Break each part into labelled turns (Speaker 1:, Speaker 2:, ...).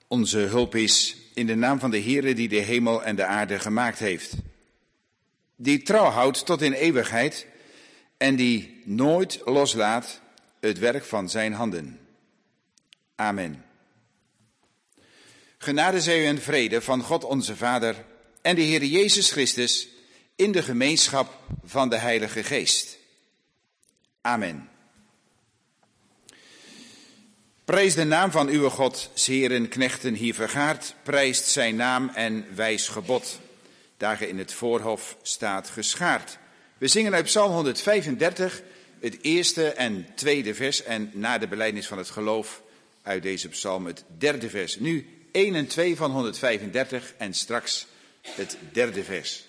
Speaker 1: onze hulp is in de naam van de Heere die de hemel en de aarde gemaakt heeft. Die trouw houdt tot in eeuwigheid en die nooit loslaat het werk van zijn handen. Amen. Genade zij u en vrede van God onze Vader en de Heer Jezus Christus in de gemeenschap van de Heilige Geest. Amen. Prijs de naam van uw God, heren, knechten hier vergaard, prijst zijn naam en wijs gebod. Daar ge in het voorhof staat geschaard. We zingen uit Psalm 135, het eerste en tweede vers en na de belijdenis van het geloof uit deze psalm het derde vers. Nu 1 en 2 van 135 en straks het derde vers.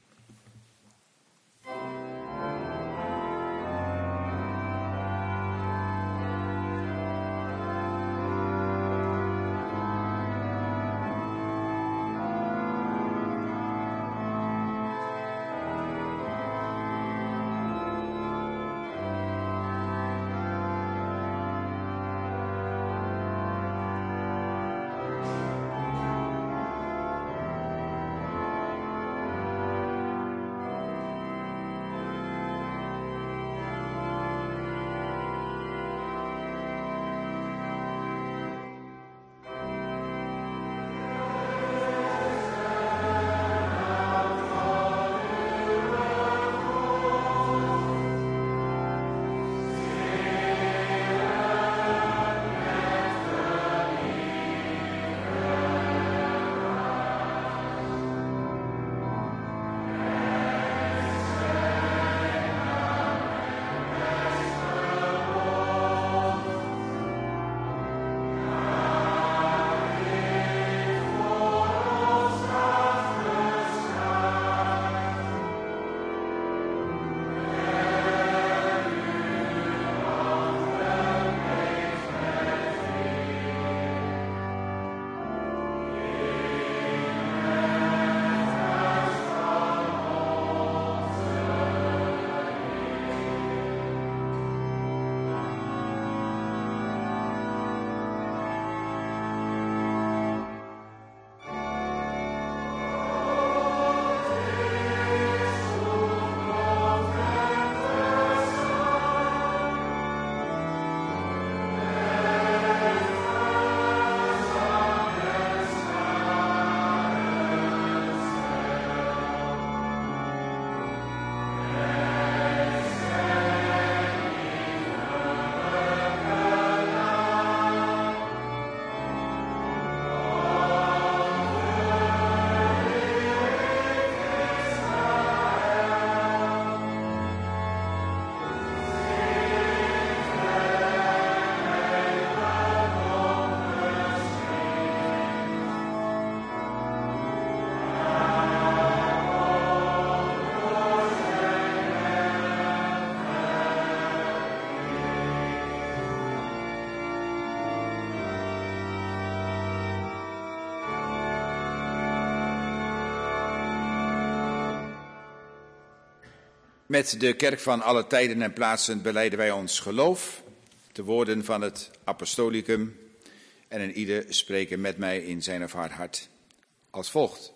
Speaker 1: Met de kerk van alle tijden en plaatsen belijden wij ons geloof, de woorden van het apostolicum, en een ieder spreken met mij in zijn of haar hart als volgt.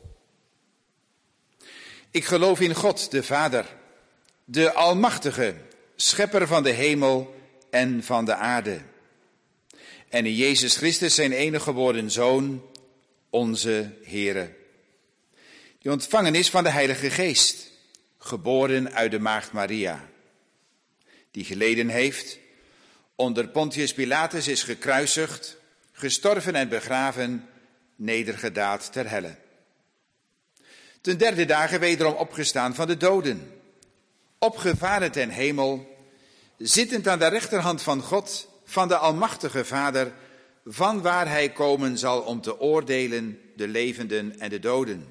Speaker 1: Ik geloof in God, de Vader, de Almachtige, schepper van de hemel en van de aarde. En in Jezus Christus, zijn enige geboren Zoon, onze Heere, die ontvangen is van de Heilige Geest, geboren uit de maagd Maria, die geleden heeft, onder Pontius Pilatus is gekruisigd, gestorven en begraven, nedergedaald ter helle. Ten derde dagen wederom opgestaan van de doden, opgevaren ten hemel, zittend aan de rechterhand van God, van de Almachtige Vader, vanwaar hij komen zal om te oordelen de levenden en de doden.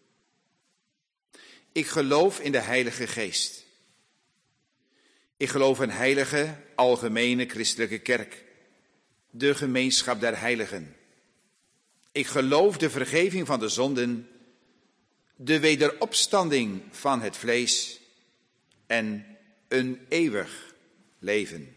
Speaker 1: Ik geloof in de Heilige Geest. Ik geloof een heilige, algemene christelijke kerk, de gemeenschap der heiligen. Ik geloof de vergeving van de zonden, de wederopstanding van het vlees en een eeuwig leven.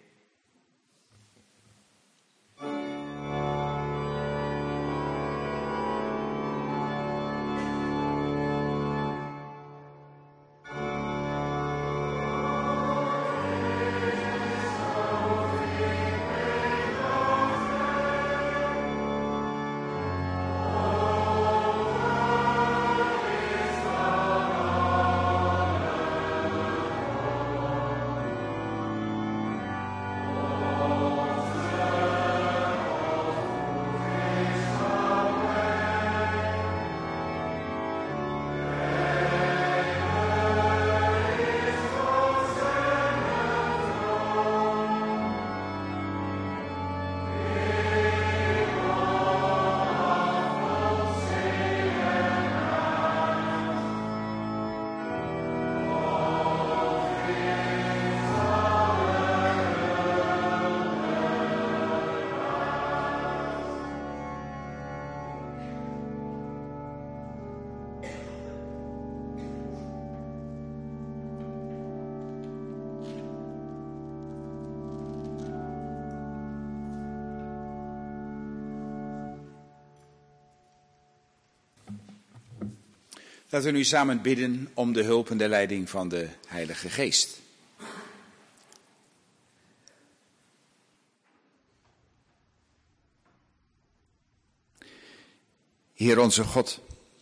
Speaker 1: Laten we nu samen bidden om de hulp en de leiding van de Heilige Geest. Heer onze God,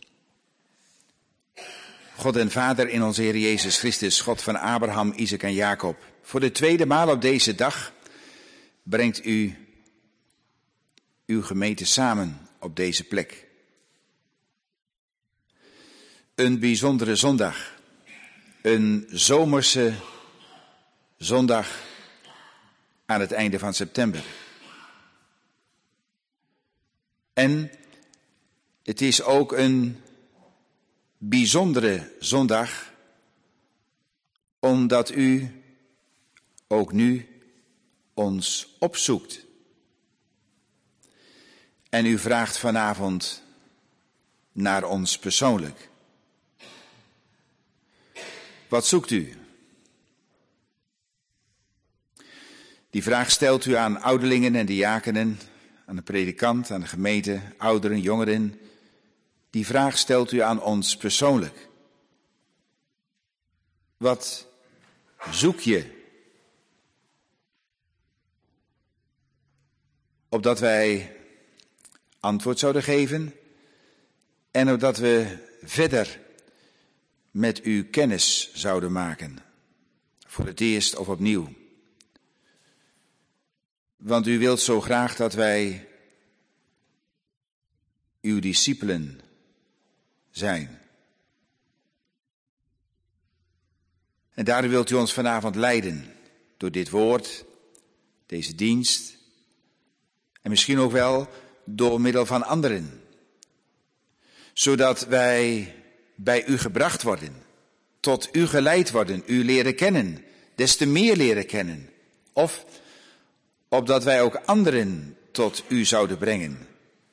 Speaker 1: God en Vader in onze Heer Jezus Christus, God van Abraham, Isaac en Jacob. Voor de tweede maal op deze dag brengt u uw gemeente samen op deze plek. Een bijzondere zondag, een zomerse zondag aan het einde van september. En het is ook een bijzondere zondag, omdat u ook nu ons opzoekt. En u vraagt vanavond naar ons persoonlijk. Wat zoekt u? Die vraag stelt u aan ouderlingen en diakenen, aan de predikant, aan de gemeente, ouderen, jongeren. Die vraag stelt u aan ons persoonlijk. Wat zoek je? Opdat wij antwoord zouden geven en opdat we verder met u kennis zouden maken. Voor het eerst of opnieuw. Want u wilt zo graag dat wij uw discipelen zijn. En daarom wilt u ons vanavond leiden door dit woord, deze dienst en misschien ook wel door middel van anderen. Zodat wij bij u gebracht worden, tot u geleid worden, u leren kennen, des te meer leren kennen. Of opdat wij ook anderen tot u zouden brengen.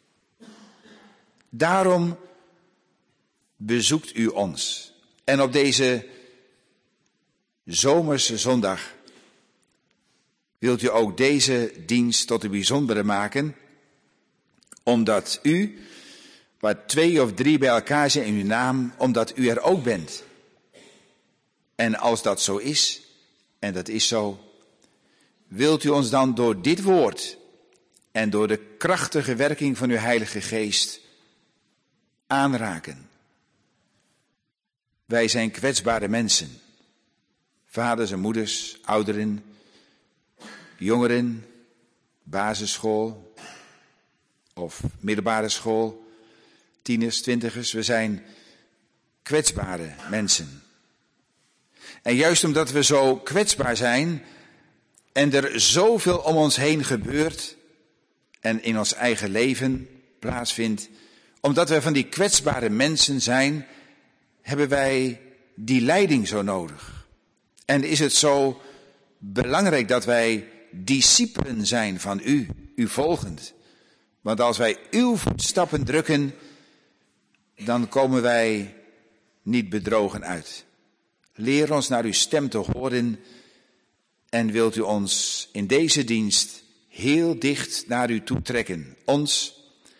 Speaker 1: Daarom bezoekt u ons. En op deze zomerse zondag wilt u ook deze dienst tot een bijzondere maken, omdat u, waar 2 of 3 bij elkaar zijn in uw naam, omdat u er ook bent. En als dat zo is, en dat is zo, wilt u ons dan door dit woord en door de krachtige werking van uw Heilige Geest aanraken. Wij zijn kwetsbare mensen, vaders en moeders, ouderen, jongeren, basisschool of middelbare school, tieners, twintigers. We zijn kwetsbare mensen. En juist omdat we zo kwetsbaar zijn en er zoveel om ons heen gebeurt en in ons eigen leven plaatsvindt, omdat we van die kwetsbare mensen zijn, hebben wij die leiding zo nodig. En is het zo belangrijk dat wij discipelen zijn van u, u volgend. Want als wij uw voetstappen drukken, dan komen wij niet bedrogen uit. Leer ons naar uw stem te horen en wilt u ons in deze dienst heel dicht naar u toe trekken. Ons,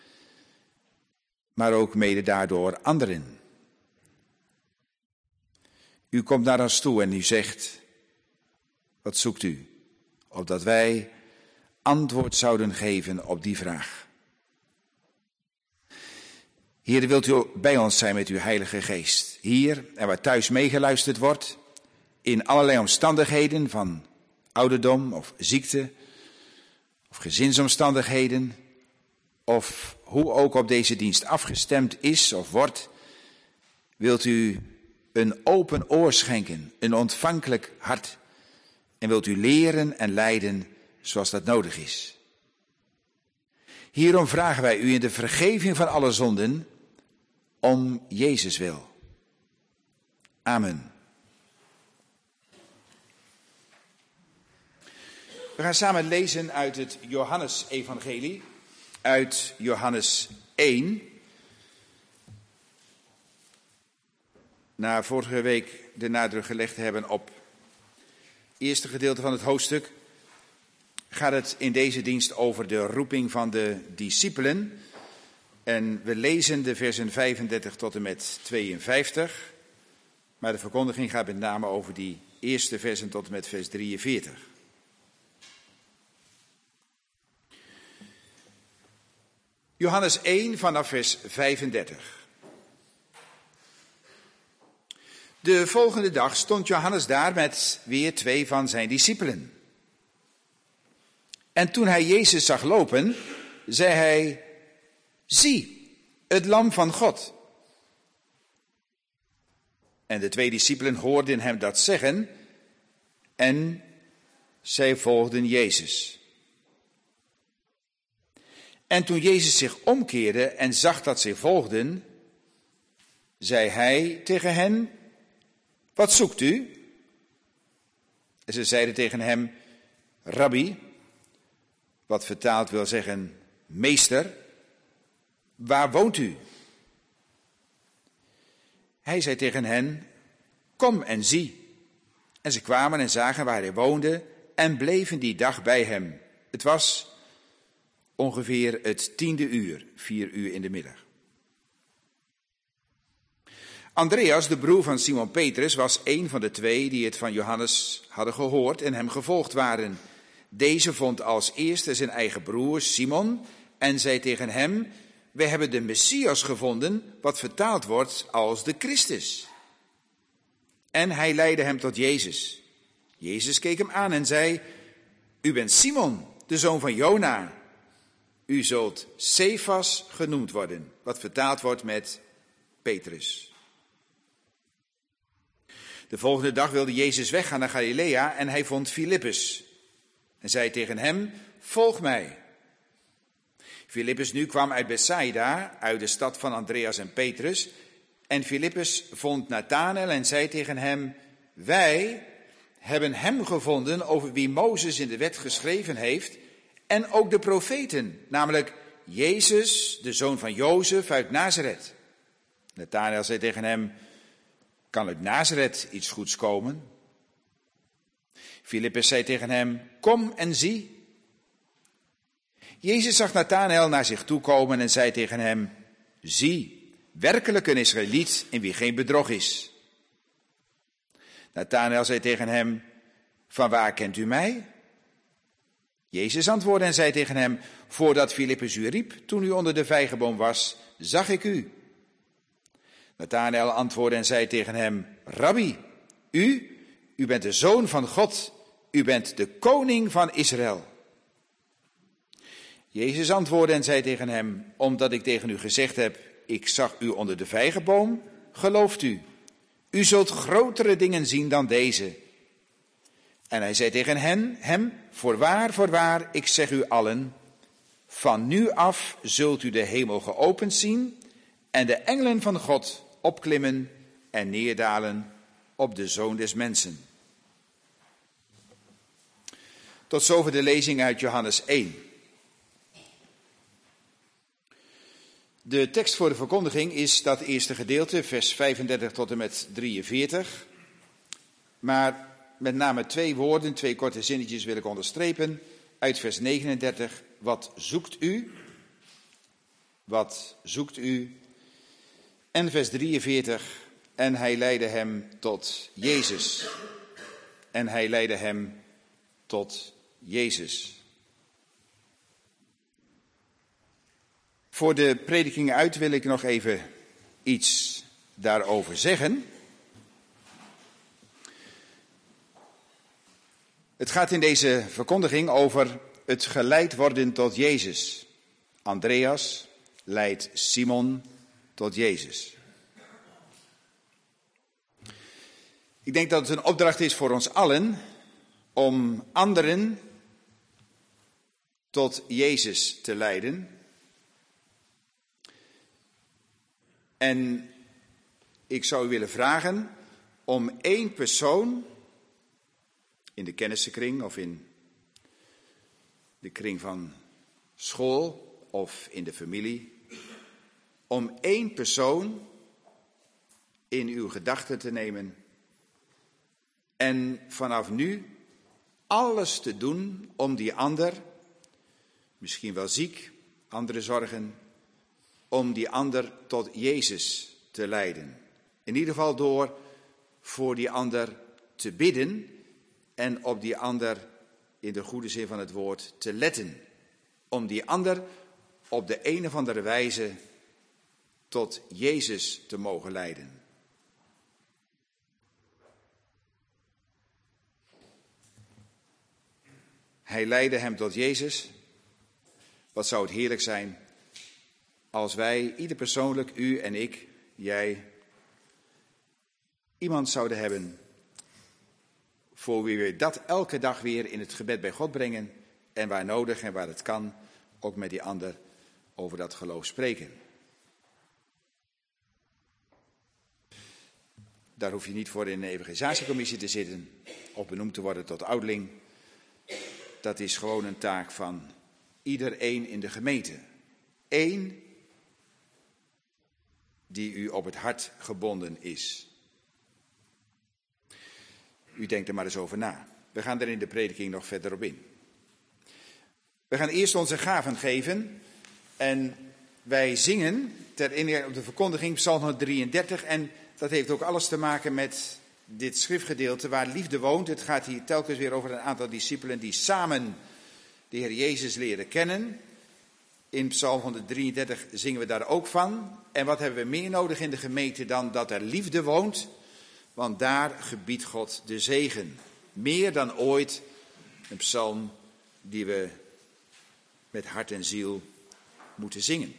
Speaker 1: maar ook mede daardoor anderen. U komt naar ons toe en u zegt, wat zoekt u? Opdat wij antwoord zouden geven op die vraag. Heer, wilt u bij ons zijn met uw Heilige Geest. Hier en waar thuis meegeluisterd wordt, in allerlei omstandigheden van ouderdom of ziekte of gezinsomstandigheden, of hoe ook op deze dienst afgestemd is of wordt, wilt u een open oor schenken, een ontvankelijk hart, en wilt u leren en leiden zoals dat nodig is. Hierom vragen wij u in de vergeving van alle zonden om Jezus wil. Amen. We gaan samen lezen uit het Johannesevangelie, uit Johannes 1. Na vorige week de nadruk gelegd te hebben op het eerste gedeelte van het hoofdstuk, gaat het in deze dienst over de roeping van de discipelen. En we lezen de versen 35 tot en met 52. Maar de verkondiging gaat met name over die eerste versen tot en met vers 43. Johannes 1 vanaf vers 35. De volgende dag stond Johannes daar met weer 2 van zijn discipelen. En toen hij Jezus zag lopen, zei hij: zie, het lam van God. En de 2 discipelen hoorden hem dat zeggen en zij volgden Jezus. En toen Jezus zich omkeerde en zag dat zij volgden, zei hij tegen hen: wat zoekt u? En ze zeiden tegen hem: Rabbi, wat vertaald wil zeggen meester, waar woont u? Hij zei tegen hen: kom en zie. En ze kwamen en zagen waar hij woonde en bleven die dag bij hem. Het was ongeveer het 10e uur, 4 uur in de middag. Andreas, de broer van Simon Petrus, was een van de 2 die het van Johannes hadden gehoord en hem gevolgd waren. Deze vond als eerste zijn eigen broer Simon en zei tegen hem: we hebben de Messias gevonden, wat vertaald wordt als de Christus. En hij leidde hem tot Jezus. Jezus keek hem aan en zei: u bent Simon, de zoon van Jona. U zult Cefas genoemd worden, wat vertaald wordt met Petrus. De volgende dag wilde Jezus weggaan naar Galilea en hij vond Filippus. En zei tegen hem: volg mij. Filippus nu kwam uit Bethsaida, uit de stad van Andreas en Petrus. En Filippus vond Nathanael en zei tegen hem: wij hebben hem gevonden over wie Mozes in de wet geschreven heeft en ook de profeten, namelijk Jezus, de zoon van Jozef uit Nazareth. Nathanael zei tegen hem: kan uit Nazareth iets goeds komen? Filippus zei tegen hem: kom en zie. Jezus zag Nathanael naar zich toe komen en zei tegen hem: zie, werkelijk een Israëliet in wie geen bedrog is. Nathanael zei tegen hem: van waar kent u mij? Jezus antwoordde en zei tegen hem: voordat Filippus u riep, toen u onder de vijgenboom was, zag ik u. Nathanael antwoordde en zei tegen hem: Rabbi, u bent de zoon van God, u bent de koning van Israël. Jezus antwoordde en zei tegen hem: omdat ik tegen u gezegd heb, ik zag u onder de vijgenboom, gelooft u. U zult grotere dingen zien dan deze. En hij zei tegen hem: voorwaar, ik zeg u allen, van nu af zult u de hemel geopend zien en de engelen van God opklimmen en neerdalen op de Zoon des Mensen. Tot zover de lezing uit Johannes 1. De tekst voor de verkondiging is dat eerste gedeelte, vers 35 tot en met 43. Maar met name 2 woorden, 2 korte zinnetjes wil ik onderstrepen. Uit vers 39, wat zoekt u? Wat zoekt u? En vers 43, en hij leidde hem tot Jezus. En hij leidde hem tot Jezus. Voor de prediking uit wil ik nog even iets daarover zeggen. Het gaat in deze verkondiging over het geleid worden tot Jezus. Andreas leidt Simon tot Jezus. Ik denk dat het een opdracht is voor ons allen om anderen tot Jezus te leiden. En ik zou u willen vragen om 1 persoon in de kennissenkring of in de kring van school of in de familie, om 1 persoon in uw gedachten te nemen en vanaf nu alles te doen om die ander, misschien wel ziek, andere zorgen, om die ander tot Jezus te leiden. In ieder geval door voor die ander te bidden en op die ander in de goede zin van het woord te letten. Om die ander op de een of andere wijze tot Jezus te mogen leiden. Hij leidde hem tot Jezus. Wat zou het heerlijk zijn als wij, ieder persoonlijk, u en ik, jij, iemand zouden hebben voor wie we dat elke dag weer in het gebed bij God brengen en waar nodig en waar het kan, ook met die ander over dat geloof spreken. Daar hoef je niet voor in een evangelisatiecommissie te zitten of benoemd te worden tot ouderling. Dat is gewoon een taak van iedereen in de gemeente. Eén die u op het hart gebonden is. U denkt er maar eens over na. We gaan er in de prediking nog verder op in. We gaan eerst onze gaven geven. En wij zingen ter inleiding op de verkondiging Psalm 133. En dat heeft ook alles te maken met dit schriftgedeelte waar liefde woont. Het gaat hier telkens weer over een aantal discipelen die samen de Heer Jezus leren kennen. In Psalm 133 zingen we daar ook van. En wat hebben we meer nodig in de gemeente dan dat er liefde woont? Want daar gebiedt God de zegen. Meer dan ooit een psalm die we met hart en ziel moeten zingen.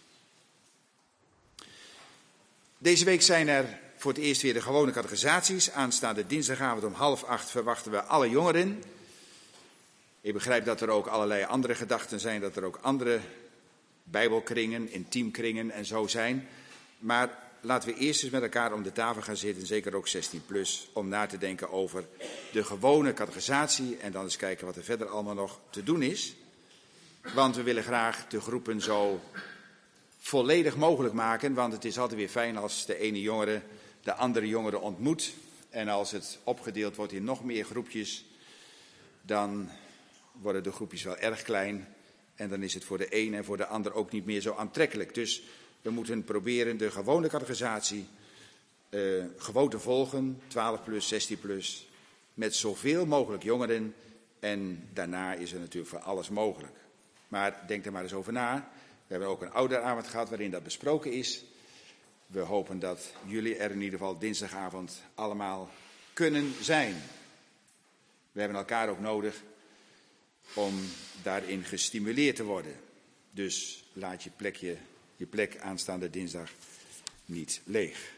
Speaker 1: Deze week zijn er voor het eerst weer de gewone catechisaties. Aanstaande dinsdagavond om 7:30 verwachten we alle jongeren. Ik begrijp dat er ook allerlei andere gedachten zijn, dat er ook andere bijbelkringen, intiemkringen en zo zijn. Maar laten we eerst eens met elkaar om de tafel gaan zitten, zeker ook 16+, om na te denken over de gewone catechisatie en dan eens kijken wat er verder allemaal nog te doen is. Want we willen graag de groepen zo volledig mogelijk maken, want het is altijd weer fijn als de ene jongere de andere jongere ontmoet. En als het opgedeeld wordt in nog meer groepjes, dan worden de groepjes wel erg klein. En dan is het voor de een en voor de ander ook niet meer zo aantrekkelijk. Dus we moeten proberen de gewone catechisatie gewoon te volgen, 12+, 16+, met zoveel mogelijk jongeren. En daarna is er natuurlijk voor alles mogelijk. Maar denk er maar eens over na. We hebben ook een ouderavond gehad waarin dat besproken is. We hopen dat jullie er in ieder geval dinsdagavond allemaal kunnen zijn. We hebben elkaar ook nodig om daarin gestimuleerd te worden. Dus laat je plek aanstaande dinsdag niet leeg.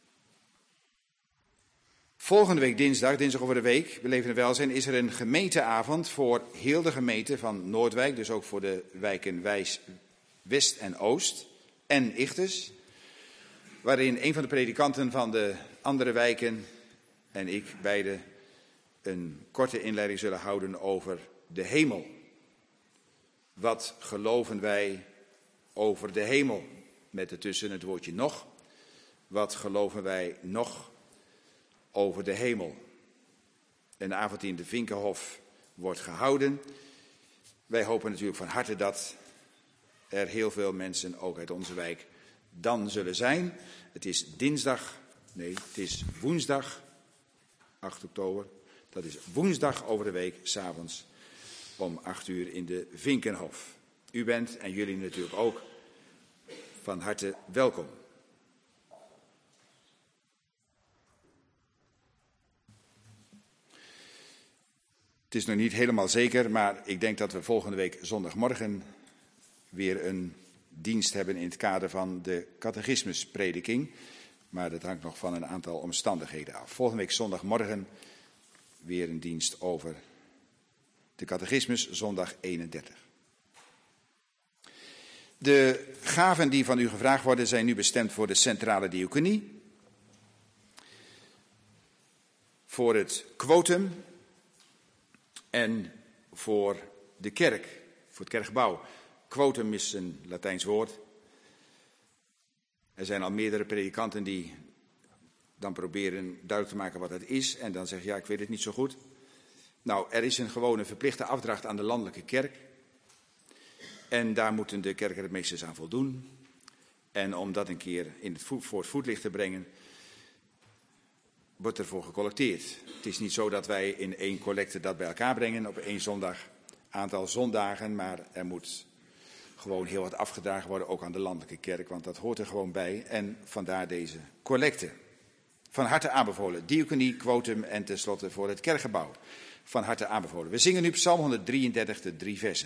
Speaker 1: Volgende week dinsdag over de week, Beleven en Welzijn, is er een gemeenteavond voor heel de gemeente van Noordwijk. Dus ook voor de wijken West en Oost en Ichtes. Waarin een van de predikanten van de andere wijken en ik beide een korte inleiding zullen houden over de hemel. Wat geloven wij over de hemel? Met ertussen het woordje nog. Wat geloven wij nog over de hemel? Een avond die in de Vinkenhof wordt gehouden. Wij hopen natuurlijk van harte dat er heel veel mensen, ook uit onze wijk, dan zullen zijn. Het is het is woensdag, 8 oktober. Dat is woensdag over de week, 's avonds om 8:00 in de Vinkenhof. U bent, en jullie natuurlijk ook, van harte welkom. Het is nog niet helemaal zeker, maar ik denk dat we volgende week zondagmorgen weer een dienst hebben in het kader van de catechismusprediking. Maar dat hangt nog van een aantal omstandigheden af. Volgende week zondagmorgen weer een dienst over de catechismus, zondag 31. De gaven die van u gevraagd worden zijn nu bestemd voor de centrale diaconie. Voor het quotum en voor de kerk, voor het kerkgebouw. Quotum is een Latijns woord. Er zijn al meerdere predikanten die dan proberen duidelijk te maken wat dat is. En dan zeggen, ja, ik weet het niet zo goed. Nou, er is een gewone verplichte afdracht aan de landelijke kerk. En daar moeten de kerkredmeesters aan voldoen. En om dat een keer voor het voetlicht te brengen, wordt ervoor gecollecteerd. Het is niet zo dat wij in één collecte dat bij elkaar brengen op één zondag, aantal zondagen, maar er moet gewoon heel wat afgedragen worden, ook aan de landelijke kerk, want dat hoort er gewoon bij. En vandaar deze collecte. Van harte aanbevolen. Diaconie, quotum en tenslotte voor het kerkgebouw. Van harte aanbevolen. We zingen nu Psalm 133, de 3 versen.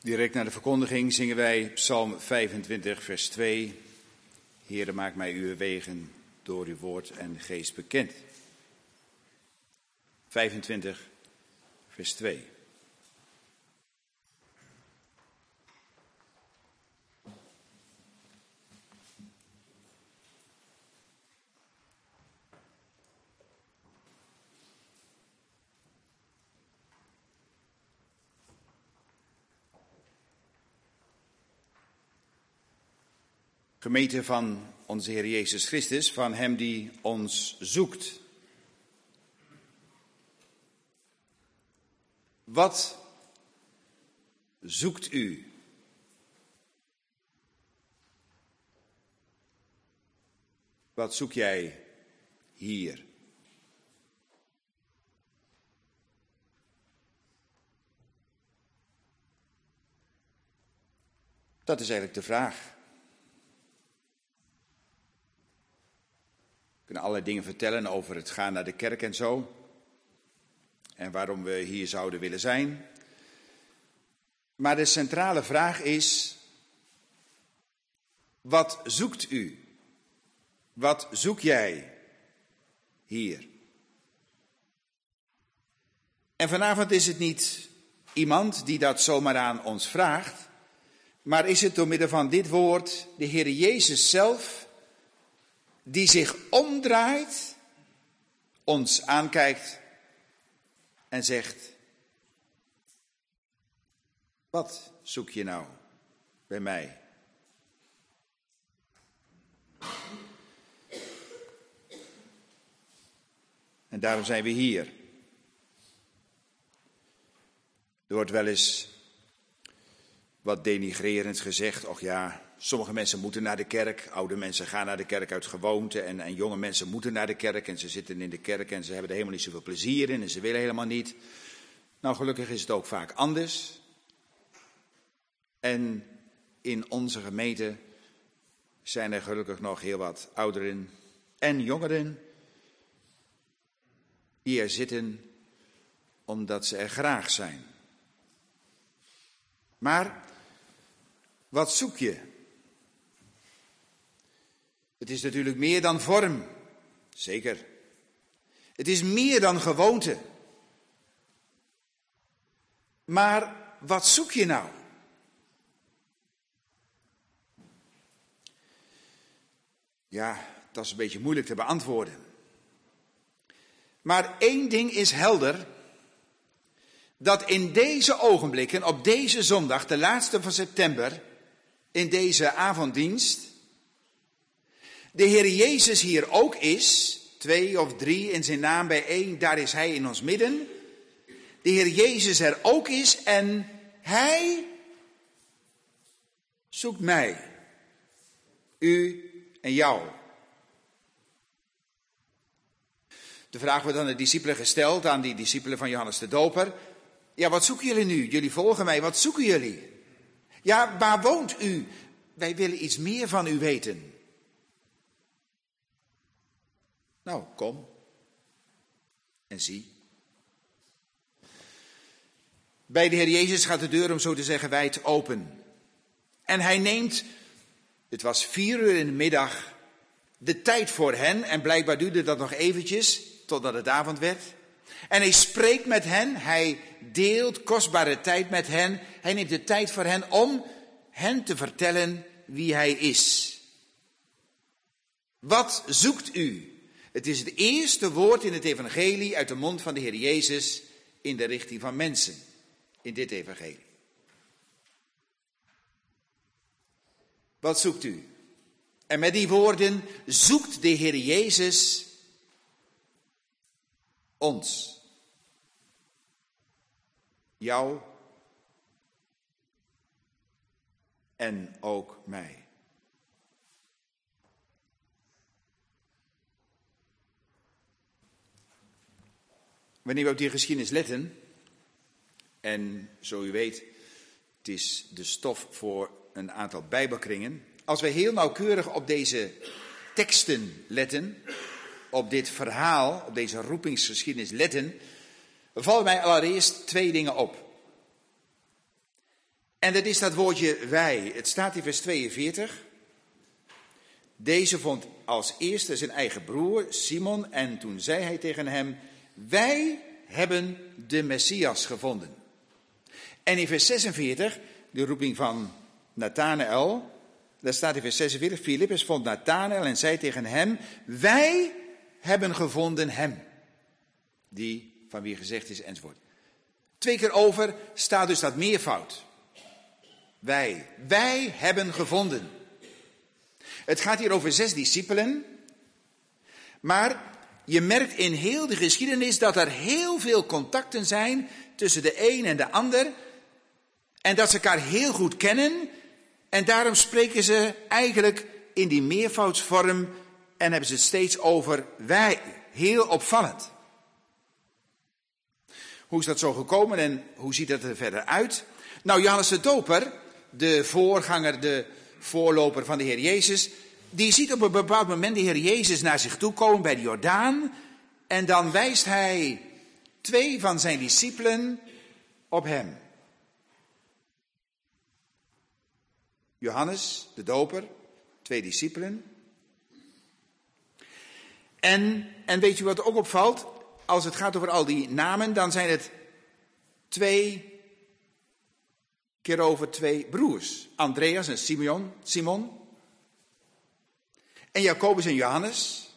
Speaker 1: Direct na de verkondiging zingen wij Psalm 25, vers 2. Heere, maak mij uw wegen door uw woord en geest bekend. 25, vers 2. Gemeente van onze Heer Jezus Christus, van Hem die ons zoekt. Wat zoekt u? Wat zoek jij hier? Dat is eigenlijk de vraag. We kunnen allerlei dingen vertellen over het gaan naar de kerk en zo. En waarom we hier zouden willen zijn. Maar de centrale vraag is: wat zoekt u? Wat zoek jij hier? En vanavond is het niet iemand die dat zomaar aan ons vraagt, maar is het door middel van dit woord de Heer Jezus zelf die zich omdraait, ons aankijkt en zegt: wat zoek je nou bij mij? En daarom zijn we hier. Er wordt wel eens wat denigrerend gezegd: och ja, sommige mensen moeten naar de kerk, oude mensen gaan naar de kerk uit gewoonte en jonge mensen moeten naar de kerk en ze zitten in de kerk en ze hebben er helemaal niet zoveel plezier in en ze willen helemaal niet. Nou, gelukkig is het ook vaak anders. En in onze gemeente zijn er gelukkig nog heel wat ouderen en jongeren die er zitten omdat ze er graag zijn. Maar wat zoek je? Het is natuurlijk meer dan vorm, zeker. Het is meer dan gewoonte. Maar wat zoek je nou? Ja, dat is een beetje moeilijk te beantwoorden. Maar één ding is helder: dat in deze ogenblikken, op deze zondag, de laatste van september, in deze avonddienst, de Heer Jezus hier ook is, 2 of 3 in zijn naam bijeen, daar is Hij in ons midden. De Heer Jezus er ook is en Hij zoekt mij, u en jou. De vraag wordt aan de discipelen gesteld, aan die discipelen van Johannes de Doper: ja, wat zoeken jullie nu? Jullie volgen mij, wat zoeken jullie? Ja, waar woont u? Wij willen iets meer van u weten. Nou, kom en zie. Bij de Heer Jezus gaat de deur, om zo te zeggen, wijd open. En Hij neemt, het was 4 uur in de middag, de tijd voor hen. En blijkbaar duurde dat nog eventjes, totdat het avond werd. En Hij spreekt met hen, Hij deelt kostbare tijd met hen. Hij neemt de tijd voor hen om hen te vertellen wie Hij is. Wat zoekt u? Het is het eerste woord in het evangelie uit de mond van de Heer Jezus in de richting van mensen, in dit evangelie. Wat zoekt u? En met die woorden zoekt de Heer Jezus ons. Jou en ook mij. Wanneer we op die geschiedenis letten, en zo u weet, het is de stof voor een aantal bijbelkringen. Als wij heel nauwkeurig op deze teksten letten, op dit verhaal, op deze roepingsgeschiedenis letten, vallen mij allereerst 2 dingen op. En dat is dat woordje wij. Het staat in vers 42. Deze vond als eerste zijn eigen broer, Simon, en toen zei hij tegen hem, wij hebben de Messias gevonden. En in vers 46, de roeping van Nathanael, daar staat in vers 46, Filippus vond Nathanael en zei tegen hem, wij hebben gevonden hem, die van wie gezegd is enzovoort. 2 keer over staat dus dat meervoud. Wij hebben gevonden. Het gaat hier over 6 discipelen, maar je merkt in heel de geschiedenis dat er heel veel contacten zijn tussen de een en de ander en dat ze elkaar heel goed kennen en daarom spreken ze eigenlijk in die meervoudsvorm en hebben ze het steeds over wij. Heel opvallend. Hoe is dat zo gekomen en hoe ziet dat er verder uit? Nou, Johannes de Doper, de voorganger, de voorloper van de Heer Jezus, die ziet op een bepaald moment de Heer Jezus naar zich toe komen bij de Jordaan. En dan wijst hij 2 van zijn discipelen op hem. Johannes, de Doper, 2 discipelen. En weet je wat ook opvalt? Als het gaat over al die namen, dan zijn het 2 keer over 2 broers. Andreas en Simon. En Jacobus en Johannes.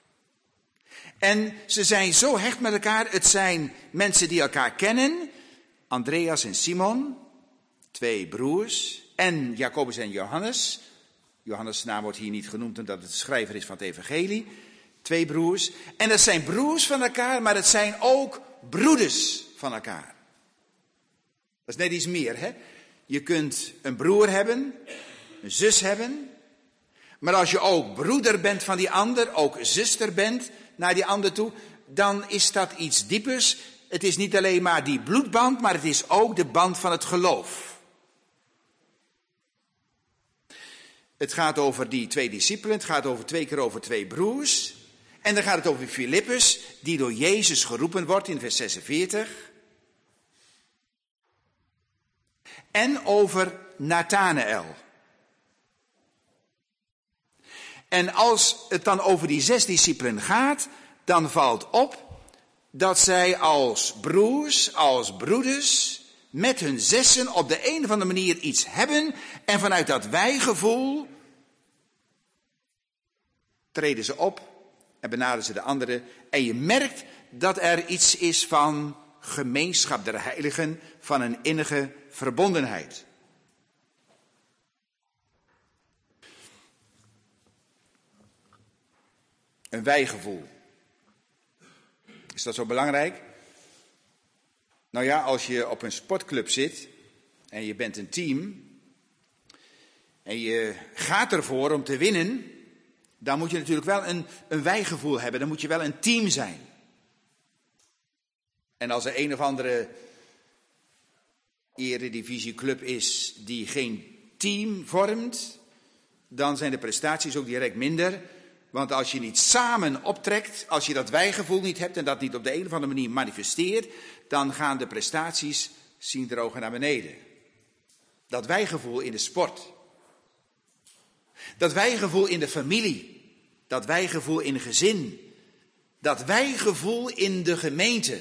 Speaker 1: En ze zijn zo hecht met elkaar. Het zijn mensen die elkaar kennen. Andreas en Simon. 2 broers. En Jacobus en Johannes. Johannes' naam wordt hier niet genoemd omdat het de schrijver is van het evangelie. 2 broers. En dat zijn broers van elkaar, maar het zijn ook broeders van elkaar. Dat is net iets meer, hè. Je kunt een broer hebben, een zus hebben. Maar als je ook broeder bent van die ander, ook zuster bent naar die ander toe, dan is dat iets diepers. Het is niet alleen maar die bloedband, maar het is ook de band van het geloof. Het gaat over die 2 discipelen, het gaat over 2 keer over 2 broers. En dan gaat het over Filippus, die door Jezus geroepen wordt in vers 46. En over Nathanael. En als het dan over die 6 discipelen gaat, dan valt op dat zij als broers, als broeders, met hun 6 op de een of andere manier iets hebben. En vanuit dat wij-gevoel treden ze op en benaderen ze de anderen. En je merkt dat er iets is van gemeenschap der heiligen, van een innige verbondenheid. Een wij-gevoel. Is dat zo belangrijk? Nou ja, als je op een sportclub zit en je bent een team en je gaat ervoor om te winnen, dan moet je natuurlijk wel een wij-gevoel hebben. Dan moet je wel een team zijn. En als er een of andere eredivisieclub is die geen team vormt, dan zijn de prestaties ook direct minder. Want als je niet samen optrekt, als je dat wij-gevoel niet hebt en dat niet op de een of andere manier manifesteert, dan gaan de prestaties ziendrogen naar beneden. Dat wij-gevoel in de sport. Dat wij-gevoel in de familie. Dat wij-gevoel in een gezin. Dat wij-gevoel in de gemeente.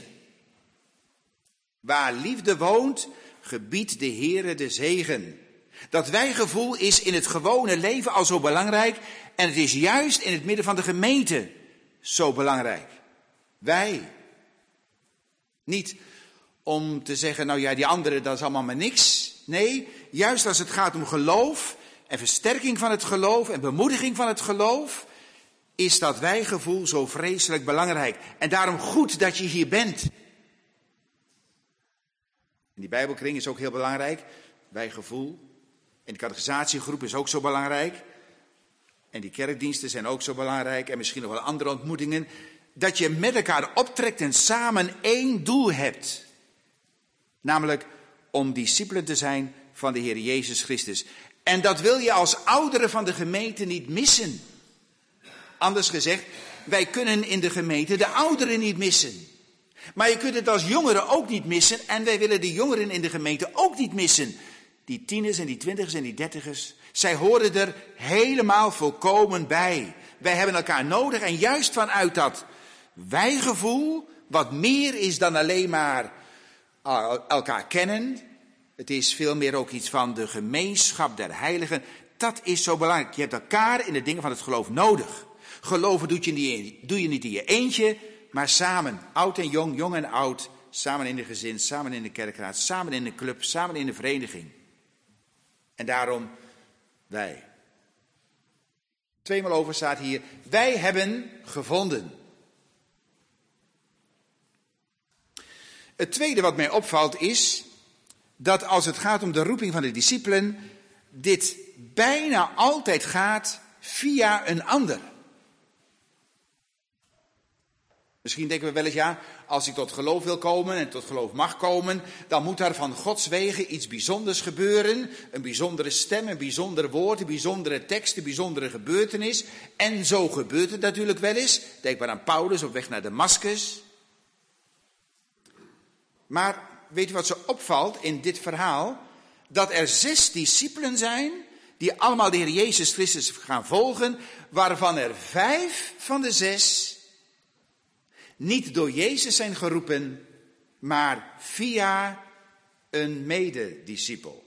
Speaker 1: Waar liefde woont, gebiedt de Heere de zegen. Dat wij-gevoel is in het gewone leven al zo belangrijk. En het is juist in het midden van de gemeente zo belangrijk. Wij. Niet om te zeggen, nou ja, die anderen, dat is allemaal maar niks. Nee, juist als het gaat om geloof en versterking van het geloof en bemoediging van het geloof, is dat wij-gevoel zo vreselijk belangrijk. En daarom goed dat je hier bent. En die Bijbelkring is ook heel belangrijk. Wij-gevoel. En de catecisatiegroep is ook zo belangrijk. En die kerkdiensten zijn ook zo belangrijk. En misschien nog wel andere ontmoetingen. Dat je met elkaar optrekt en samen één doel hebt. Namelijk om discipelen te zijn van de Heer Jezus Christus. En dat wil je als ouderen van de gemeente niet missen. Anders gezegd, wij kunnen in de gemeente de ouderen niet missen. Maar je kunt het als jongeren ook niet missen. En wij willen de jongeren in de gemeente ook niet missen. die tieners en die twintigers en die dertigers, zij horen er helemaal volkomen bij. Wij hebben elkaar nodig en juist vanuit dat wijgevoel, wat meer is dan alleen maar elkaar kennen. Het is veel meer ook iets van de gemeenschap der heiligen. Dat is zo belangrijk. Je hebt elkaar in de dingen van het geloof nodig. Geloven doe je niet in je eentje, maar samen. Oud en jong, jong en oud. Samen in de gezin, samen in de kerkraad, samen in de club, samen in de vereniging. En daarom wij. 2 maal over staat hier, wij hebben gevonden. Het tweede wat mij opvalt is dat als het gaat om de roeping van de discipelen, dit bijna altijd gaat via een ander. Misschien denken we wel eens, ja, als ik tot geloof wil komen en tot geloof mag komen, dan moet daar van Gods wegen iets bijzonders gebeuren. Een bijzondere stem, een bijzonder woord, een bijzondere tekst, een bijzondere gebeurtenis. En zo gebeurt het natuurlijk wel eens. Denk maar aan Paulus op weg naar Damascus. Maar weet u wat zo opvalt in dit verhaal? Dat er 6 discipelen zijn die allemaal de Heer Jezus Christus gaan volgen, waarvan er 5 van de 6 niet door Jezus zijn geroepen, maar via een medediscipel.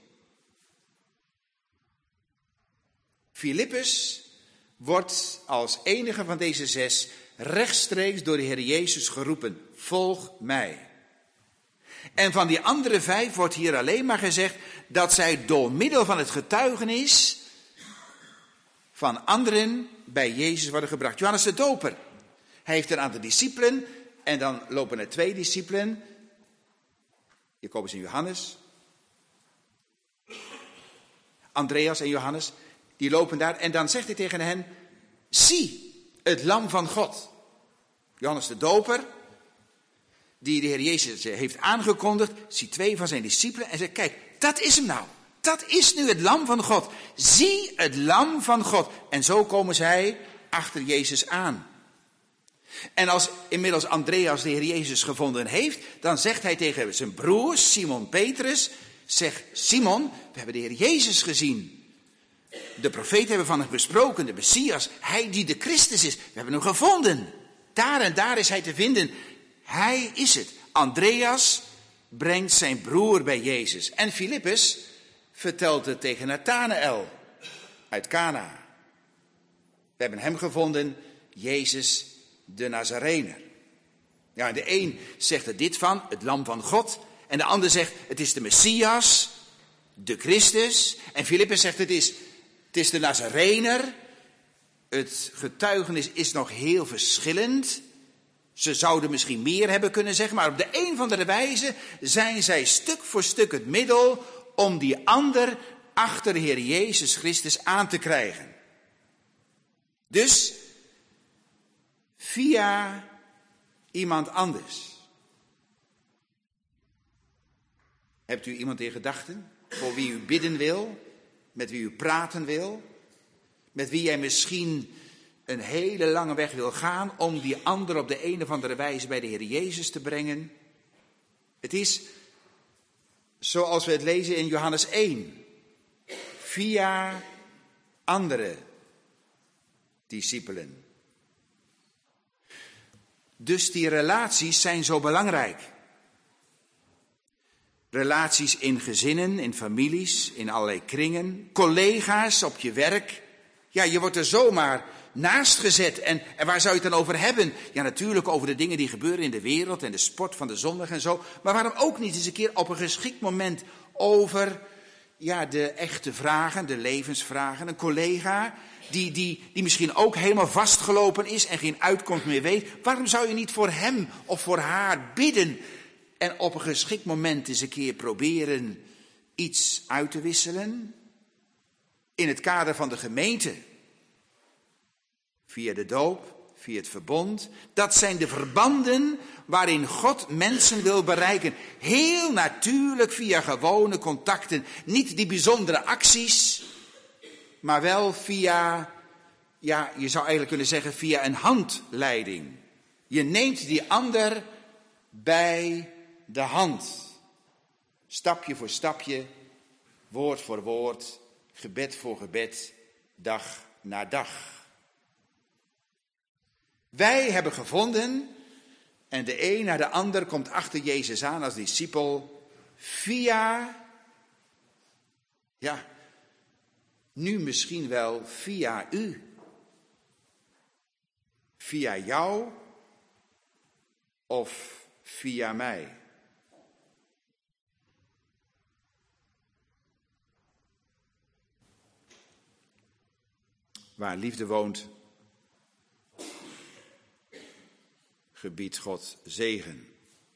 Speaker 1: Filippus wordt als enige van deze 6 rechtstreeks door de Heer Jezus geroepen. Volg mij. En van die andere 5 wordt hier alleen maar gezegd dat zij door middel van het getuigenis van anderen bij Jezus worden gebracht. Johannes de Doper. Hij heeft een aantal discipelen en dan lopen er 2 discipelen. Jacobus en Johannes. Andreas en Johannes. Die lopen daar en dan zegt hij tegen hen, zie het lam van God. Johannes de Doper, die de Heer Jezus heeft aangekondigd, ziet 2 van zijn discipelen en zegt, kijk, dat is hem nou. Dat is nu het lam van God. Zie het lam van God. En zo komen zij achter Jezus aan. En als inmiddels Andreas de Heer Jezus gevonden heeft, dan zegt hij tegen zijn broer Simon Petrus, zeg Simon, we hebben de Heer Jezus gezien. De profeten hebben van hem gesproken, de Messias, hij die de Christus is. We hebben hem gevonden. Daar en daar is hij te vinden. Hij is het. Andreas brengt zijn broer bij Jezus. En Filippus vertelt het tegen Nathanael uit Cana. We hebben hem gevonden, Jezus de Nazarener. Ja, en de een zegt er dit van, het lam van God. En de ander zegt, het is de Messias, de Christus. En Filippus zegt, het is de Nazarener. Het getuigenis is nog heel verschillend. Ze zouden misschien meer hebben kunnen zeggen, maar op de een of andere wijze zijn zij stuk voor stuk het middel om die ander achter de Heer Jezus Christus aan te krijgen. Dus via iemand anders. Hebt u iemand in gedachten voor wie u bidden wil, met wie u praten wil, met wie jij misschien een hele lange weg wil gaan om die ander op de een of andere wijze bij de Heer Jezus te brengen? Het is zoals we het lezen in Johannes 1. Via andere discipelen. Dus die relaties zijn zo belangrijk. Relaties in gezinnen, in families, in allerlei kringen. Collega's op je werk. Ja, je wordt er zomaar naast gezet. En waar zou je het dan over hebben? Ja, natuurlijk over de dingen die gebeuren in de wereld en de sport van de zondag en zo. Maar waarom ook niet eens een keer op een geschikt moment over de echte vragen, de levensvragen. Een collega die misschien ook helemaal vastgelopen is en geen uitkomst meer weet. Waarom zou je niet voor hem of voor haar bidden en op een geschikt moment eens een keer proberen iets uit te wisselen? In het kader van de gemeente. Via de doop, via het verbond. Dat zijn de verbanden waarin God mensen wil bereiken. Heel natuurlijk via gewone contacten. Niet die bijzondere acties, maar wel via, je zou eigenlijk kunnen zeggen, via een handleiding. Je neemt die ander bij de hand. Stapje voor stapje woord voor woord, gebed voor gebed, dag na dag. Wij hebben gevonden, en de een naar de ander komt achter Jezus aan als discipel, via, ja, nu misschien wel via u. Via jou of via mij. Waar liefde woont, gebiedt God zegen.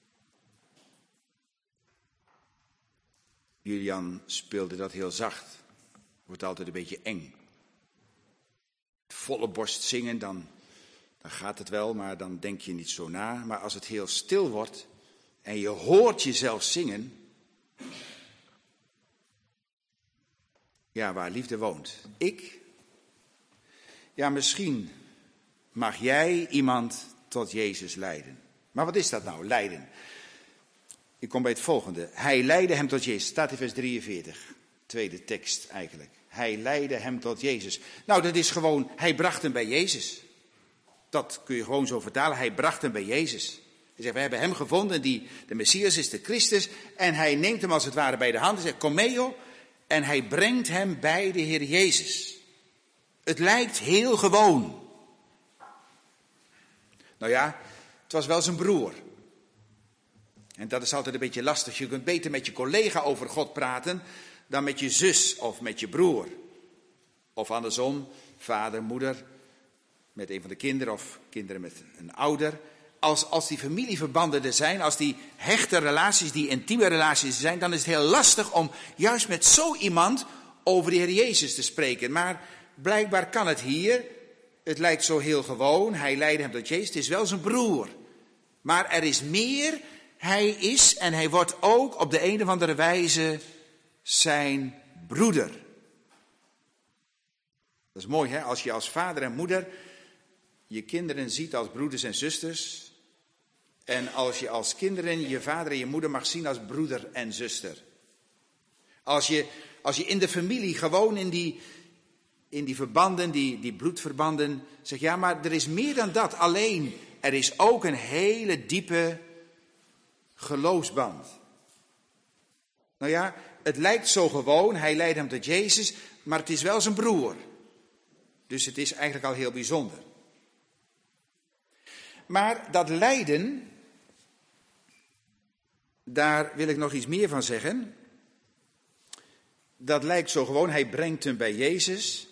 Speaker 1: Julian speelde dat heel zacht. Wordt altijd een beetje eng. Volle borst zingen, dan gaat het wel, maar dan denk je niet zo na. Maar als het heel stil wordt en je hoort jezelf zingen. Ja, waar liefde woont. Ja, misschien mag jij iemand tot Jezus leiden. Maar wat is dat nou, leiden? Ik kom bij het volgende. Hij leidde hem tot Jezus. Staat in vers 43. Tweede tekst eigenlijk. Hij leidde hem tot Jezus. Nou, dat is gewoon, hij bracht hem bij Jezus. Dat kun je gewoon zo vertalen. Hij bracht hem bij Jezus. Hij zegt, we hebben hem gevonden, die de Messias is, de Christus. En hij neemt hem als het ware bij de hand. Hij zegt, kom mee joh. En hij brengt hem bij de Heer Jezus. Het lijkt heel gewoon. Nou ja, het was wel zijn broer. En dat is altijd een beetje lastig. Je kunt beter met je collega over God praten dan met je zus of met je broer. Of andersom, vader, moeder, met een van de kinderen of kinderen met een ouder. Als die familieverbanden er zijn, als die hechte relaties, die intieme relaties er zijn, dan is het heel lastig om juist met zo iemand over de Heer Jezus te spreken. Maar blijkbaar kan het hier. Het lijkt zo heel gewoon. Hij leidde hem tot Jezus. Het is wel zijn broer. Maar er is meer. Hij is en hij wordt ook op de een of andere wijze zijn broeder. Dat is mooi, hè? Als je als vader en moeder je kinderen ziet als broeders en zusters. En als je als kinderen je vader en je moeder mag zien als broeder en zuster. Als je in de familie gewoon in die verbanden, die bloedverbanden, zegt ja, maar er is meer dan dat. Alleen, er is ook een hele diepe geloofsband. Nou ja, het lijkt zo gewoon, hij leidt hem tot Jezus, maar het is wel zijn broer. Dus het is eigenlijk al heel bijzonder. Maar dat lijden, daar wil ik nog iets meer van zeggen. Dat lijkt zo gewoon, hij brengt hem bij Jezus.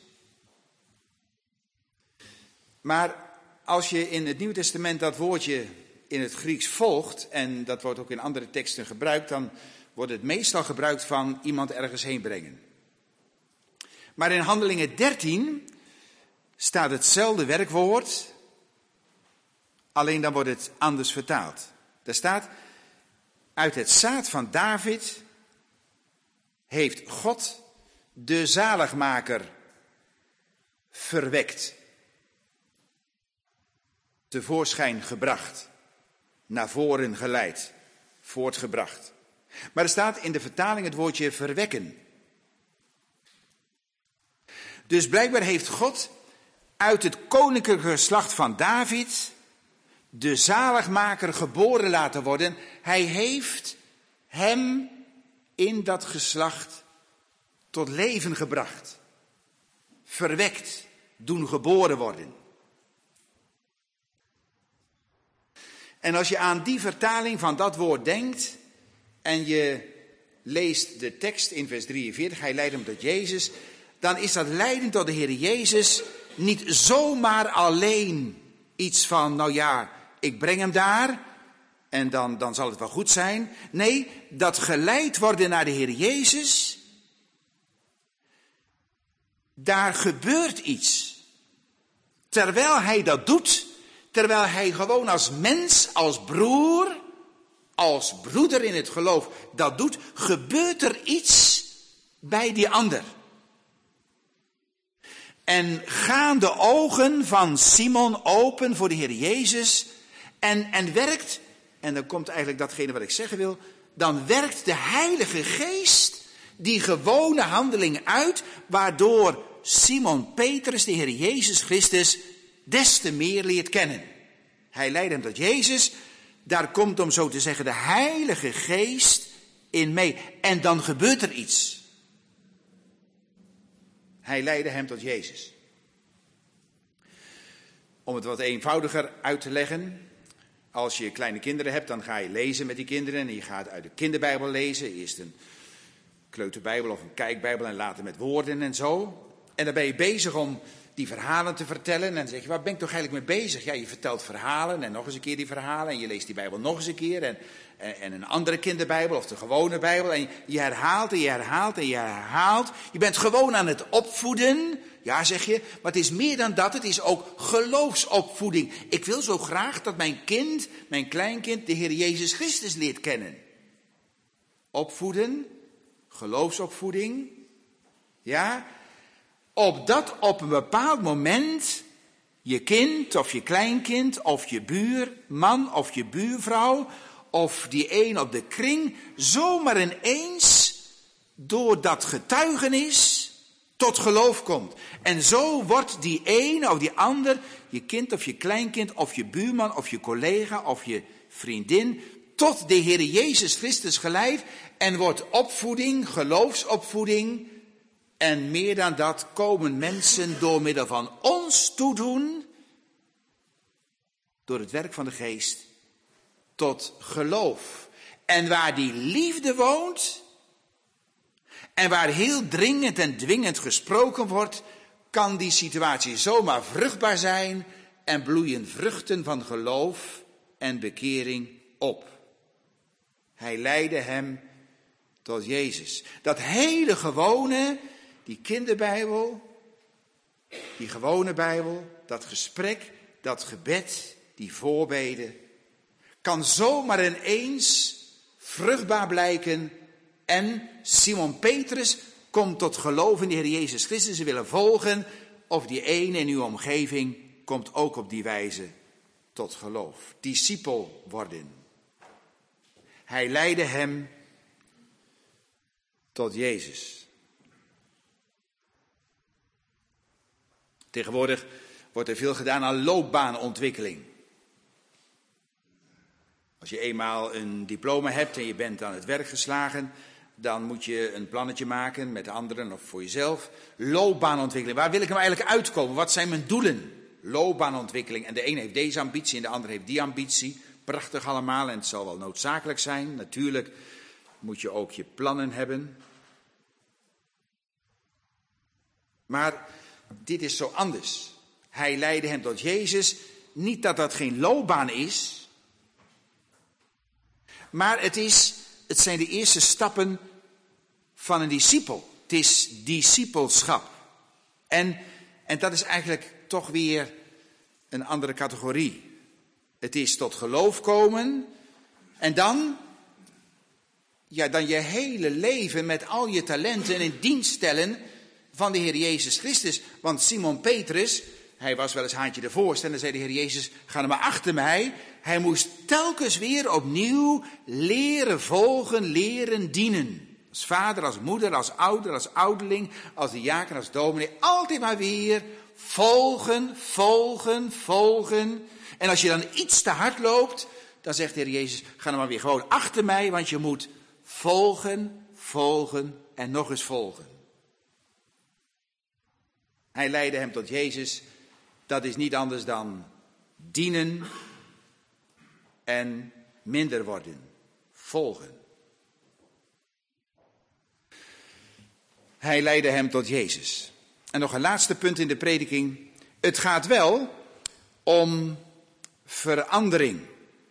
Speaker 1: Maar als je in het Nieuw Testament dat woordje in het Grieks volgt, en dat wordt ook in andere teksten gebruikt, dan wordt het meestal gebruikt van iemand ergens heen brengen. Maar in Handelingen 13 staat hetzelfde werkwoord, alleen dan wordt het anders vertaald. Daar staat, uit het zaad van David heeft God de zaligmaker verwekt, tevoorschijn gebracht, naar voren geleid, voortgebracht. Maar er staat in de vertaling het woordje verwekken. Dus blijkbaar heeft God uit het koninklijke geslacht van David de zaligmaker geboren laten worden. Hij heeft hem in dat geslacht tot leven gebracht. Verwekt, doen geboren worden. En als je aan die vertaling van dat woord denkt en je leest de tekst in vers 43, hij leidt hem tot Jezus, dan is dat leiden tot de Heer Jezus niet zomaar alleen iets van, nou ja, ik breng hem daar en dan zal het wel goed zijn. Nee, dat geleid worden naar de Heer Jezus, daar gebeurt iets. Terwijl hij dat doet, terwijl hij gewoon als mens, als broer, als broeder in het geloof dat doet, gebeurt er iets bij die ander. En gaan de ogen van Simon open voor de Heer Jezus en werkt, en dan komt eigenlijk datgene wat ik zeggen wil, dan werkt de Heilige Geest, die gewone handeling uit, waardoor Simon Petrus de Heer Jezus Christus des te meer leert kennen. Hij leidde hem tot Jezus, daar komt om zo te zeggen de Heilige Geest in mee. En dan gebeurt er iets. Hij leidde hem tot Jezus. Om het wat eenvoudiger uit te leggen. Als je kleine kinderen hebt, dan ga je lezen met die kinderen. En je gaat uit de kinderbijbel lezen. Eerst een kleuterbijbel of een kijkbijbel en later met woorden en zo. En dan ben je bezig om die verhalen te vertellen. En dan zeg je, waar ben ik toch eigenlijk mee bezig? Ja, je vertelt verhalen en nog eens een keer die verhalen. En je leest die bijbel nog eens een keer. En een andere kinderbijbel of de gewone bijbel. En je herhaalt en je herhaalt en je herhaalt. Je bent gewoon aan het opvoeden. Ja, zeg je, maar het is meer dan dat. Het is ook geloofsopvoeding. Ik wil zo graag dat mijn kind, mijn kleinkind, de Heer Jezus Christus leert kennen. Opvoeden, geloofsopvoeding. Ja, opdat op een bepaald moment je kind of je kleinkind of je buurman of je buurvrouw of die een op de kring zomaar ineens door dat getuigenis tot geloof komt. En zo wordt die ene of die ander, je kind of je kleinkind of je buurman of je collega of je vriendin, tot de Heer Jezus Christus geleid en wordt opvoeding, geloofsopvoeding. En meer dan dat komen mensen door middel van ons toedoen, door het werk van de Geest, tot geloof. En waar die liefde woont, en waar heel dringend en dwingend gesproken wordt, kan die situatie zomaar vruchtbaar zijn en bloeien vruchten van geloof en bekering op. Hij leidde hem tot Jezus. Dat hele gewone, die kinderbijbel, die gewone Bijbel, dat gesprek, dat gebed, die voorbeden, kan zomaar ineens vruchtbaar blijken. En Simon Petrus komt tot geloof in de Heer Jezus Christus. Ze willen volgen. Of die ene in uw omgeving komt ook op die wijze tot geloof. Discipel worden. Hij leidde hem tot Jezus. Tegenwoordig wordt er veel gedaan aan loopbaanontwikkeling. Als je eenmaal een diploma hebt en je bent aan het werk geslagen, dan moet je een plannetje maken met anderen of voor jezelf. Loopbaanontwikkeling. Waar wil ik nou eigenlijk uitkomen? Wat zijn mijn doelen? Loopbaanontwikkeling. En de ene heeft deze ambitie en de andere heeft die ambitie. Prachtig allemaal en het zal wel noodzakelijk zijn. Natuurlijk moet je ook je plannen hebben. Maar dit is zo anders. Hij leidde hem tot Jezus. Niet dat dat geen loopbaan is. Maar het zijn de eerste stappen van een discipel. Het is discipelschap. En dat is eigenlijk toch weer een andere categorie. Het is tot geloof komen. En dan je hele leven met al je talenten in dienst stellen van de Heer Jezus Christus. Want Simon Petrus, hij was wel eens haantje de voorste. En dan zei de Heer Jezus, ga nou maar achter mij. Hij moest telkens weer opnieuw leren volgen, leren dienen. Als vader, als moeder, als ouder, als ouderling, als diaken, als dominee. Altijd maar weer volgen, volgen, volgen. En als je dan iets te hard loopt, dan zegt de Heer Jezus, ga nou maar weer gewoon achter mij. Want je moet volgen, volgen en nog eens volgen. Hij leidde hem tot Jezus. Dat is niet anders dan dienen en minder worden. Volgen. Hij leidde hem tot Jezus. En nog een laatste punt in de prediking. Het gaat wel om verandering.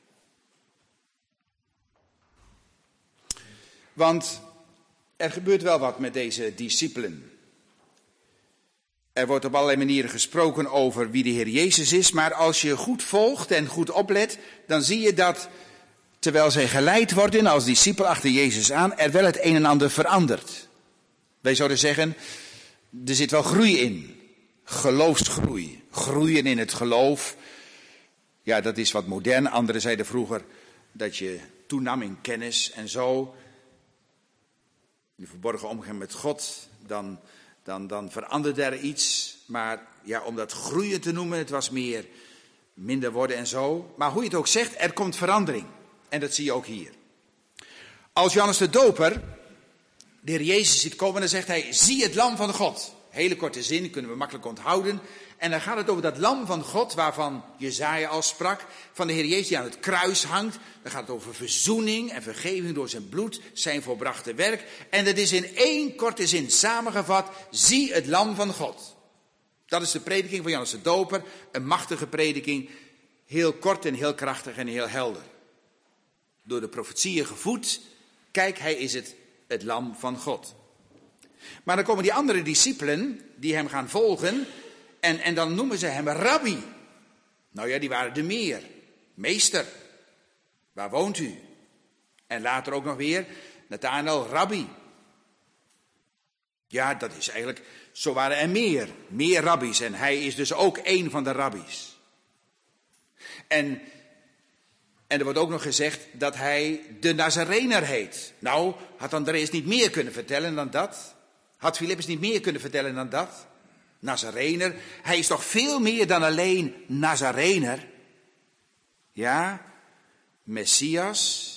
Speaker 1: Want er gebeurt wel wat met deze discipelen. Er wordt op allerlei manieren gesproken over wie de Heer Jezus is. Maar als je goed volgt en goed oplet, dan zie je dat terwijl zij geleid worden als discipel achter Jezus aan, er wel het een en ander verandert. Wij zouden zeggen, er zit wel groei in. Geloofsgroei. Groeien in het geloof. Ja, dat is wat modern. Anderen zeiden vroeger dat je toenam in kennis en zo. de verborgen omgang met God, dan veranderde er iets. Maar ja, om dat groeien te noemen, het was minder worden en zo. Maar hoe je het ook zegt, er komt verandering. En dat zie je ook hier. Als Johannes de Doper de Heer Jezus ziet komen, dan zegt hij, zie het lam van God. Hele korte zin, kunnen we makkelijk onthouden. En dan gaat het over dat lam van God, waarvan Jesaja al sprak, van de Heer Jezus die aan het kruis hangt. Dan gaat het over verzoening en vergeving door zijn bloed, zijn volbrachte werk. En dat is in één korte zin samengevat, zie het lam van God. Dat is de prediking van Johannes de Doper, een machtige prediking, heel kort en heel krachtig en heel helder. Door de profetieën gevoed, kijk, hij is het lam van God. Maar dan komen die andere discipelen die hem gaan volgen en dan noemen ze hem rabbi. Nou ja, die waren er meer. Meester, waar woont u? En later ook nog weer Nathanael, rabbi. Ja, dat is eigenlijk, zo waren er meer rabbies. En hij is dus ook één van de rabbies. En er wordt ook nog gezegd dat hij de Nazarener heet. Nou, had Andreas niet meer kunnen vertellen dan dat? Had Filippus niet meer kunnen vertellen dan dat? Nazarener, hij is toch veel meer dan alleen Nazarener? Ja, Messias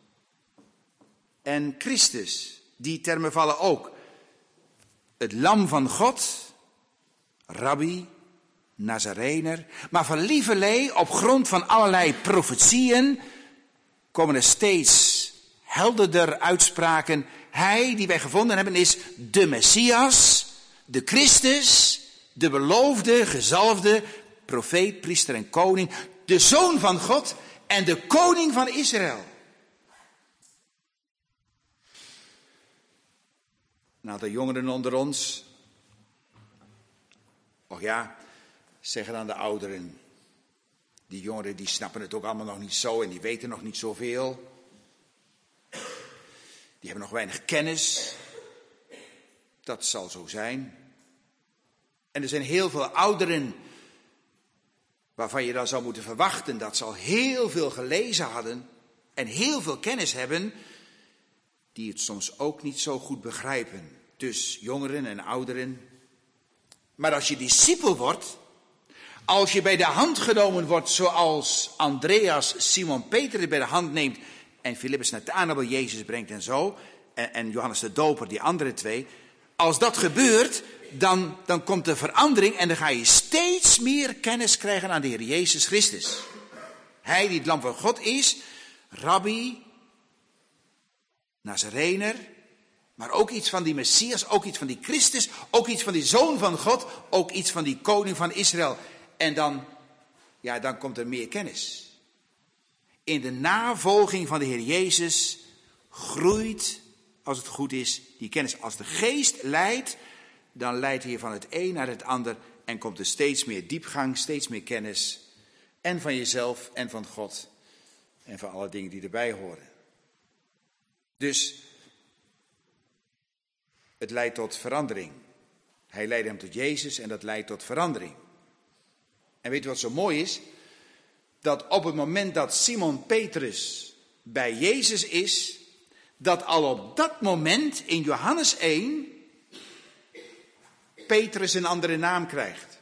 Speaker 1: en Christus. Die termen vallen ook. Het lam van God, rabbi, Nazarener. Maar van lieverlee, op grond van allerlei profetieën, komen er steeds helderder uitspraken. Hij die wij gevonden hebben is de Messias, de Christus, de beloofde, gezalfde, profeet, priester en koning, de Zoon van God en de koning van Israël. Nou, de jongeren onder ons, och ja, zeggen dan de ouderen. Die jongeren die snappen het ook allemaal nog niet zo en die weten nog niet zoveel. Die hebben nog weinig kennis. Dat zal zo zijn. En er zijn heel veel ouderen waarvan je dan zou moeten verwachten dat ze al heel veel gelezen hadden en heel veel kennis hebben, die het soms ook niet zo goed begrijpen. Dus jongeren en ouderen. Maar als je discipel wordt, als je bij de hand genomen wordt zoals Andreas Simon Peter bij de hand neemt en Filippus Nathanael Jezus brengt en zo, en Johannes de Doper, die andere twee. Als dat gebeurt, dan komt de verandering en dan ga je steeds meer kennis krijgen aan de Heer Jezus Christus. Hij die het lam van God is, rabbi, Nazarener, maar ook iets van die Messias, ook iets van die Christus, ook iets van die Zoon van God, ook iets van die koning van Israël. En dan komt er meer kennis. In de navolging van de Heer Jezus groeit, als het goed is, die kennis. Als de geest leidt, dan leidt hij van het een naar het ander en komt er steeds meer diepgang, steeds meer kennis. En van jezelf en van God en van alle dingen die erbij horen. Dus het leidt tot verandering. Hij leidde hem tot Jezus en dat leidt tot verandering. En weet u wat zo mooi is? Dat op het moment dat Simon Petrus bij Jezus is, dat al op dat moment in Johannes 1 Petrus een andere naam krijgt.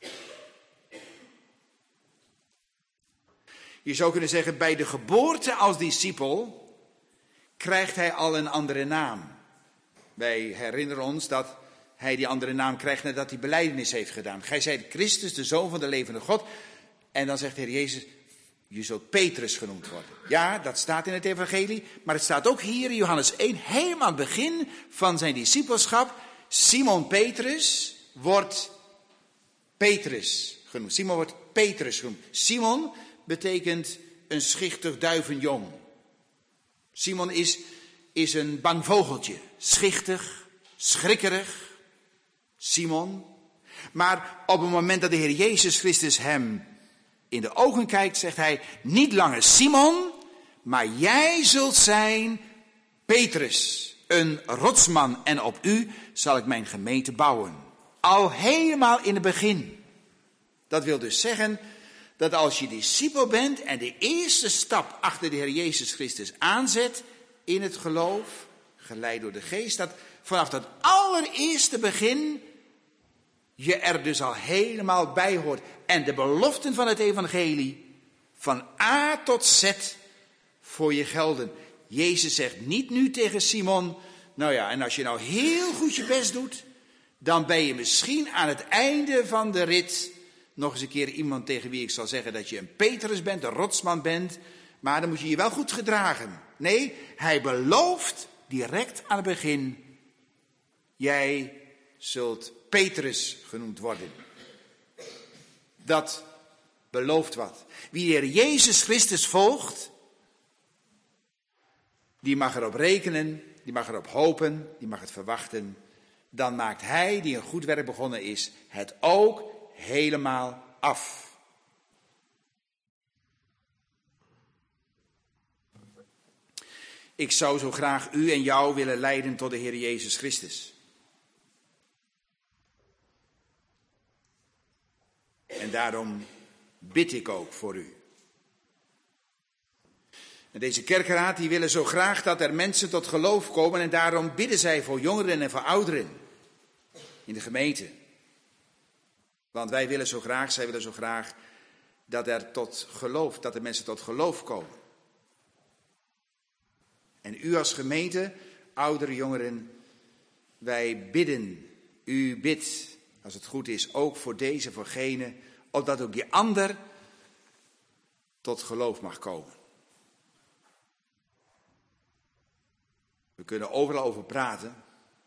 Speaker 1: Je zou kunnen zeggen, bij de geboorte als discipel krijgt hij al een andere naam. Wij herinneren ons dat hij die andere naam krijgt nadat hij belijdenis heeft gedaan. Gij zijt Christus, de Zoon van de levende God. En dan zegt de Heer Jezus, je zult Petrus genoemd worden. Ja, dat staat in het evangelie, maar het staat ook hier in Johannes 1, helemaal aan het begin van zijn discipelschap. Simon Petrus wordt Petrus genoemd. Simon wordt Petrus genoemd. Simon betekent een schichtig duivenjong. Simon is een bang vogeltje. Schichtig, schrikkerig. Simon. Maar op het moment dat de Heer Jezus Christus hem in de ogen kijkt, zegt hij, niet langer Simon, maar jij zult zijn Petrus, een rotsman, en op u zal ik mijn gemeente bouwen. Al helemaal in het begin. Dat wil dus zeggen dat als je discipel bent en de eerste stap achter de Heer Jezus Christus aanzet in het geloof, geleid door de geest, dat vanaf dat allereerste begin je er dus al helemaal bij hoort. En de beloften van het evangelie van A tot Z voor je gelden. Jezus zegt niet nu tegen Simon, nou ja, en als je nou heel goed je best doet, dan ben je misschien aan het einde van de rit nog eens een keer iemand tegen wie ik zal zeggen dat je een Petrus bent, een rotsman bent, maar dan moet je je wel goed gedragen. Nee, hij belooft direct aan het begin, jij zult Petrus genoemd worden. Dat belooft wat. Wie de Heer Jezus Christus volgt, die mag erop rekenen, die mag erop hopen, die mag het verwachten. Dan maakt hij, die een goed werk begonnen is, het ook helemaal af. Ik zou zo graag u en jou willen leiden tot de Heer Jezus Christus. En daarom bid ik ook voor u. En deze kerkenraad die willen zo graag dat er mensen tot geloof komen en daarom bidden zij voor jongeren en voor ouderen in de gemeente. Want wij willen zo graag, zij willen zo graag dat de mensen tot geloof komen. En u als gemeente, ouderen, jongeren, wij bidden, u bidt, als het goed is, ook voor deze, voor gene, opdat ook die ander tot geloof mag komen. We kunnen overal over praten.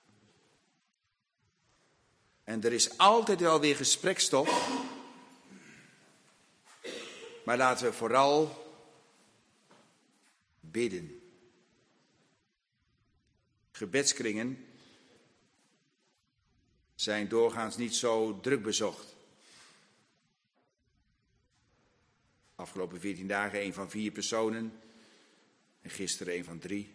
Speaker 1: En er is altijd wel weer gesprekstof. Maar laten we vooral bidden. Gebedskringen zijn doorgaans niet zo druk bezocht. Afgelopen 14 dagen 1 van 4 personen. En gisteren 1 van 3.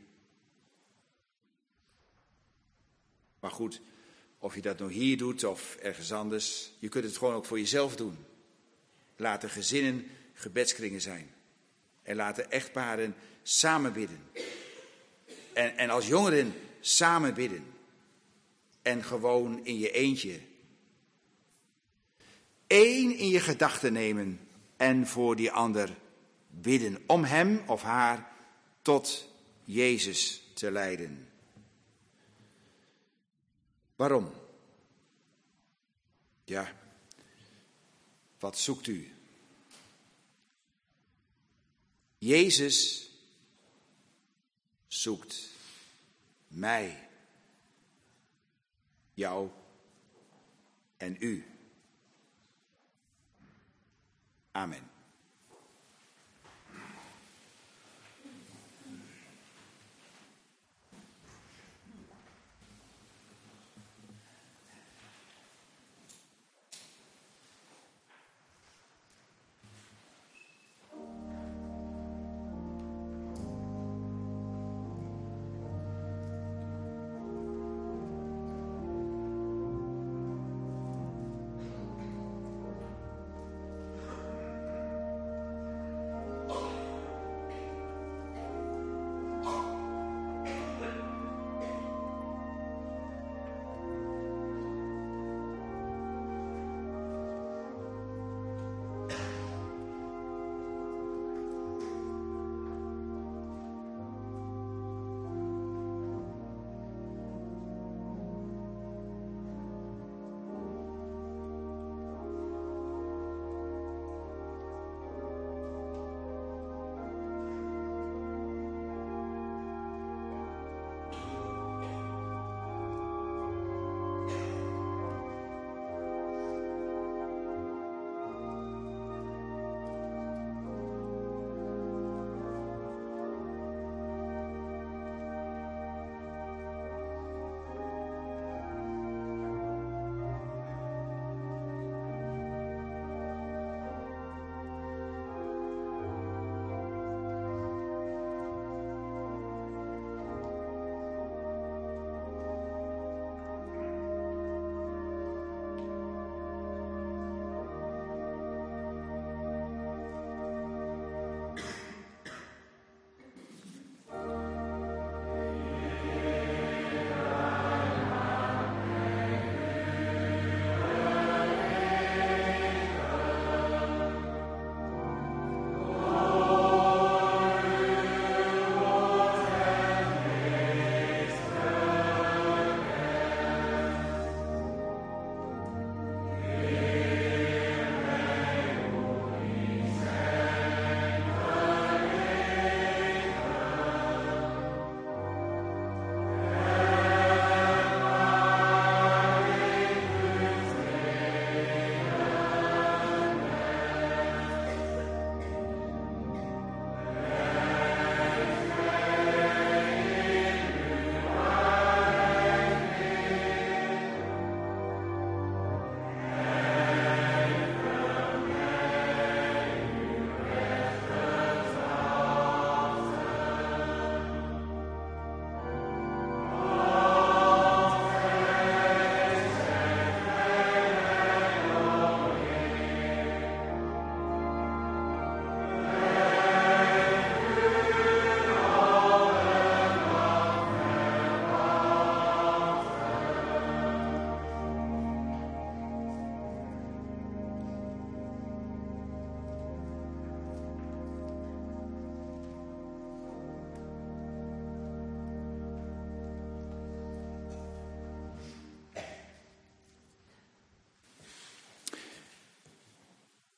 Speaker 1: Maar goed, of je dat nou hier doet of ergens anders, je kunt het gewoon ook voor jezelf doen. Laten gezinnen gebedskringen zijn. En laten echtparen samen bidden. En als jongeren samen bidden. En gewoon in je eentje. 1 in je gedachten nemen en voor die ander bidden. Om hem of haar tot Jezus te leiden. Waarom? Ja, wat zoekt u? Jezus zoekt mij, jou en u. Amen.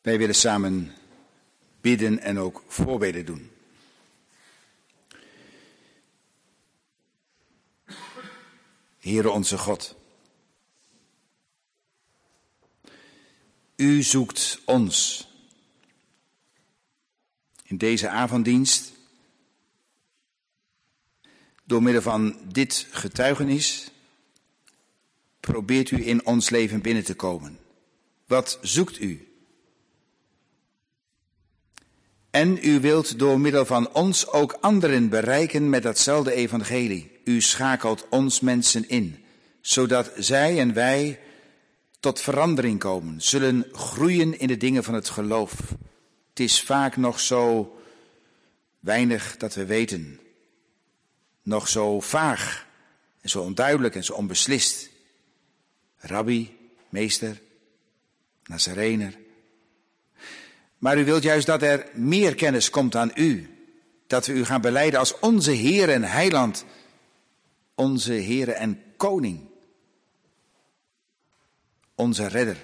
Speaker 1: Wij willen samen bidden en ook voorbeden doen. Heere onze God, u zoekt ons in deze avonddienst door middel van dit getuigenis. Probeert u in ons leven binnen te komen. Wat zoekt u? En u wilt door middel van ons ook anderen bereiken met datzelfde evangelie. U schakelt ons mensen in, zodat zij en wij tot verandering komen, zullen groeien in de dingen van het geloof. Het is vaak nog zo weinig dat we weten. Nog zo vaag en zo onduidelijk en zo onbeslist. Rabbi, meester, Nazarener. Maar u wilt juist dat er meer kennis komt aan u. Dat we u gaan belijden als onze Heer en Heiland. Onze Heer en Koning. Onze Redder.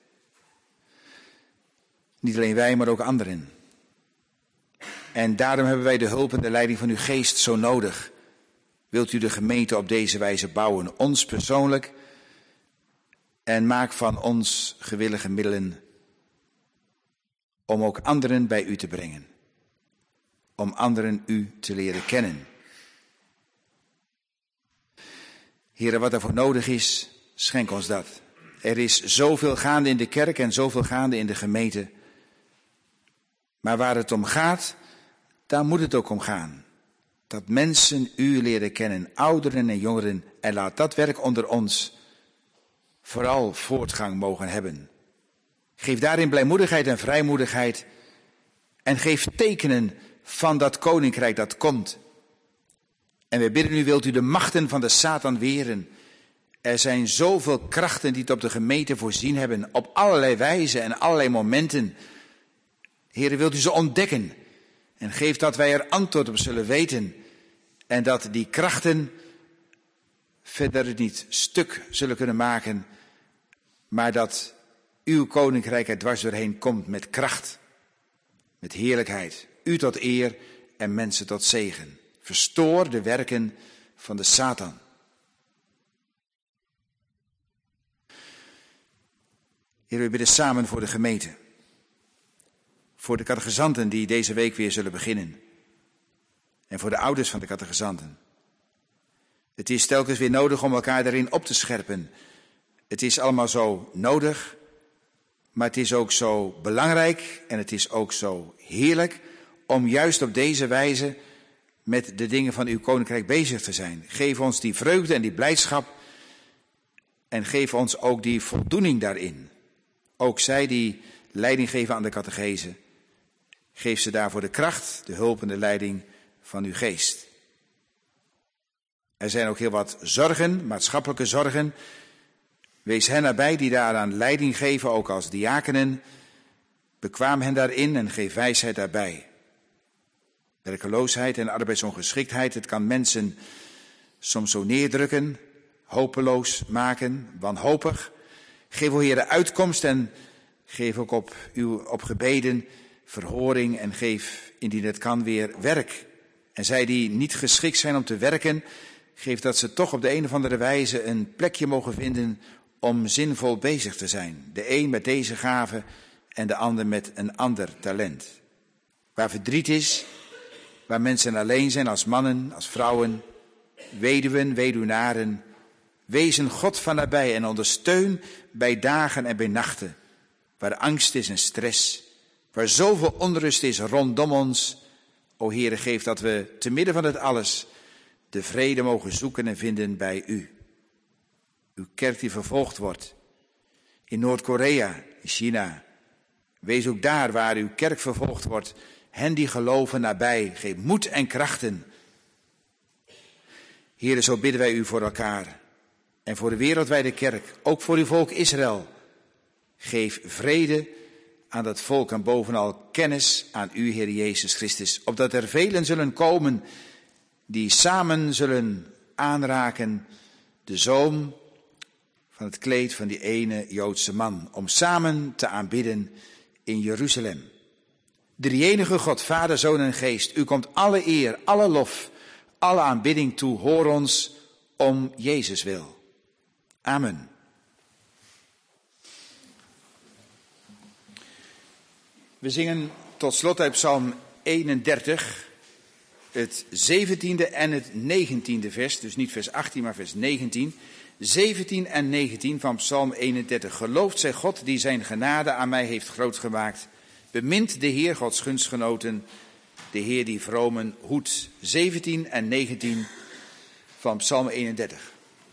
Speaker 1: Niet alleen wij, maar ook anderen. En daarom hebben wij de hulp en de leiding van uw geest zo nodig. Wilt u de gemeente op deze wijze bouwen, ons persoonlijk, en maak van ons gewillige middelen om ook anderen bij u te brengen. Om anderen u te leren kennen. Heere, wat er voor nodig is, schenk ons dat. Er is zoveel gaande in de kerk en zoveel gaande in de gemeente. Maar waar het om gaat, daar moet het ook om gaan. Dat mensen u leren kennen, ouderen en jongeren. En laat dat werk onder ons vooral voortgang mogen hebben. Geef daarin blijmoedigheid en vrijmoedigheid. En geef tekenen van dat koninkrijk dat komt. En we bidden u, wilt u de machten van de Satan weren. Er zijn zoveel krachten die het op de gemeente voorzien hebben. Op allerlei wijzen en allerlei momenten. Heere, wilt u ze ontdekken. En geef dat wij er antwoord op zullen weten. En dat die krachten verder niet stuk zullen kunnen maken. Maar dat uw koninkrijk er dwars doorheen komt met kracht. Met heerlijkheid. U tot eer en mensen tot zegen. Verstoor de werken van de Satan. Heer, we bidden samen voor de gemeente. Voor de catechizanten die deze week weer zullen beginnen. En voor de ouders van de catechizanten. Het is telkens weer nodig om elkaar daarin op te scherpen. Het is allemaal zo nodig, maar het is ook zo belangrijk en het is ook zo heerlijk om juist op deze wijze met de dingen van uw koninkrijk bezig te zijn. Geef ons die vreugde en die blijdschap en geef ons ook die voldoening daarin. Ook zij die leiding geven aan de catechese, geef ze daarvoor de kracht, de hulp en de leiding van uw geest. Er zijn ook heel wat zorgen, maatschappelijke zorgen. Wees hen nabij die daaraan leiding geven, ook als diakenen. Bekwaam hen daarin en geef wijsheid daarbij. Werkeloosheid en arbeidsongeschiktheid, het kan mensen soms zo neerdrukken, hopeloos maken, wanhopig. Geef o Heere uitkomst en geef ook op gebeden verhoring en geef indien het kan weer werk. En zij die niet geschikt zijn om te werken, geef dat ze toch op de een of andere wijze een plekje mogen vinden om zinvol bezig te zijn. De een met deze gave en de ander met een ander talent. Waar verdriet is, waar mensen alleen zijn als mannen, als vrouwen, weduwen, weduwnaren, wezen God van nabij en ondersteun bij dagen en bij nachten. Waar angst is en stress, waar zoveel onrust is rondom ons. O Heere, geef dat we te midden van het alles de vrede mogen zoeken en vinden bij u. Uw kerk die vervolgd wordt. In Noord-Korea, in China. Wees ook daar waar uw kerk vervolgd wordt. Hen die geloven nabij. Geef moed en krachten. Heere, zo bidden wij u voor elkaar. En voor de wereldwijde kerk. Ook voor uw volk Israël. Geef vrede aan dat volk en bovenal kennis aan u, Heer Jezus Christus. Opdat er velen zullen komen die samen zullen aanraken de zoom van het kleed van die ene Joodse man. Om samen te aanbidden in Jeruzalem. De drie-enige God, Vader, Zoon en Geest, u komt alle eer, alle lof, alle aanbidding toe. Hoor ons om Jezus wil. Amen. We zingen tot slot uit Psalm 31, het 17e en het 19e vers, dus niet vers 18, maar vers 19. 17 en 19 van Psalm 31. Geloofd zij God die zijn genade aan mij heeft groot gemaakt. Bemint de Heer Gods gunstgenoten, de Heer die vromen hoedt. 17 en 19 van Psalm 31.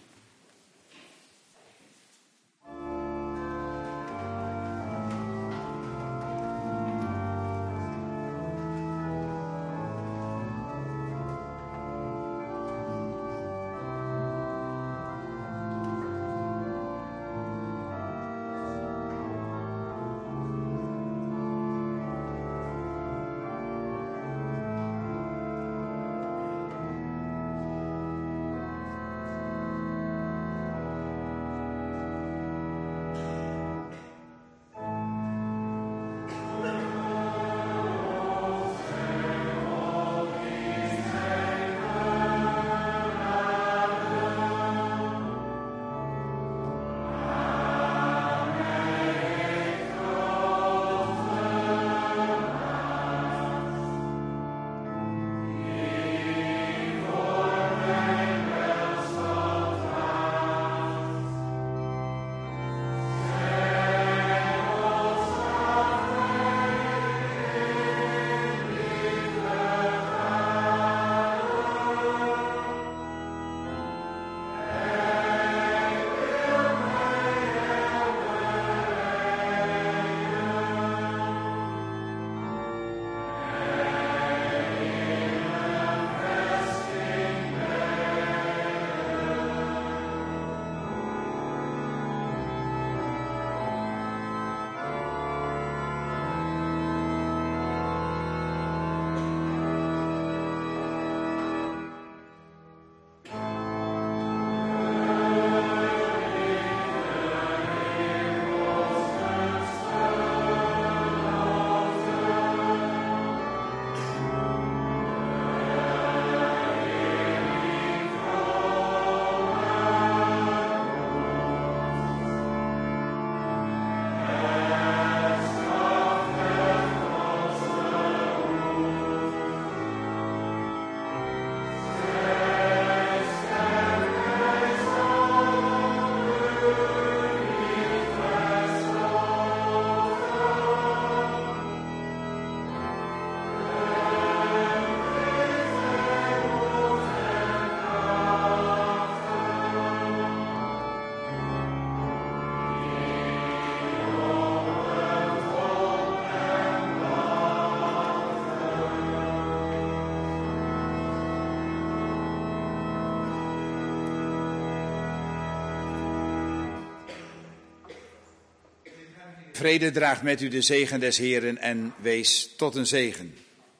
Speaker 1: Vrede draagt met u de zegen des Heeren en wees tot een zegen.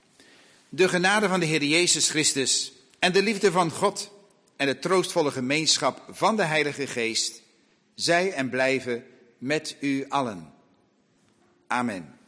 Speaker 1: De genade van de Heer Jezus Christus en de liefde van God en de troostvolle gemeenschap van de Heilige Geest, zij en blijven met u allen. Amen.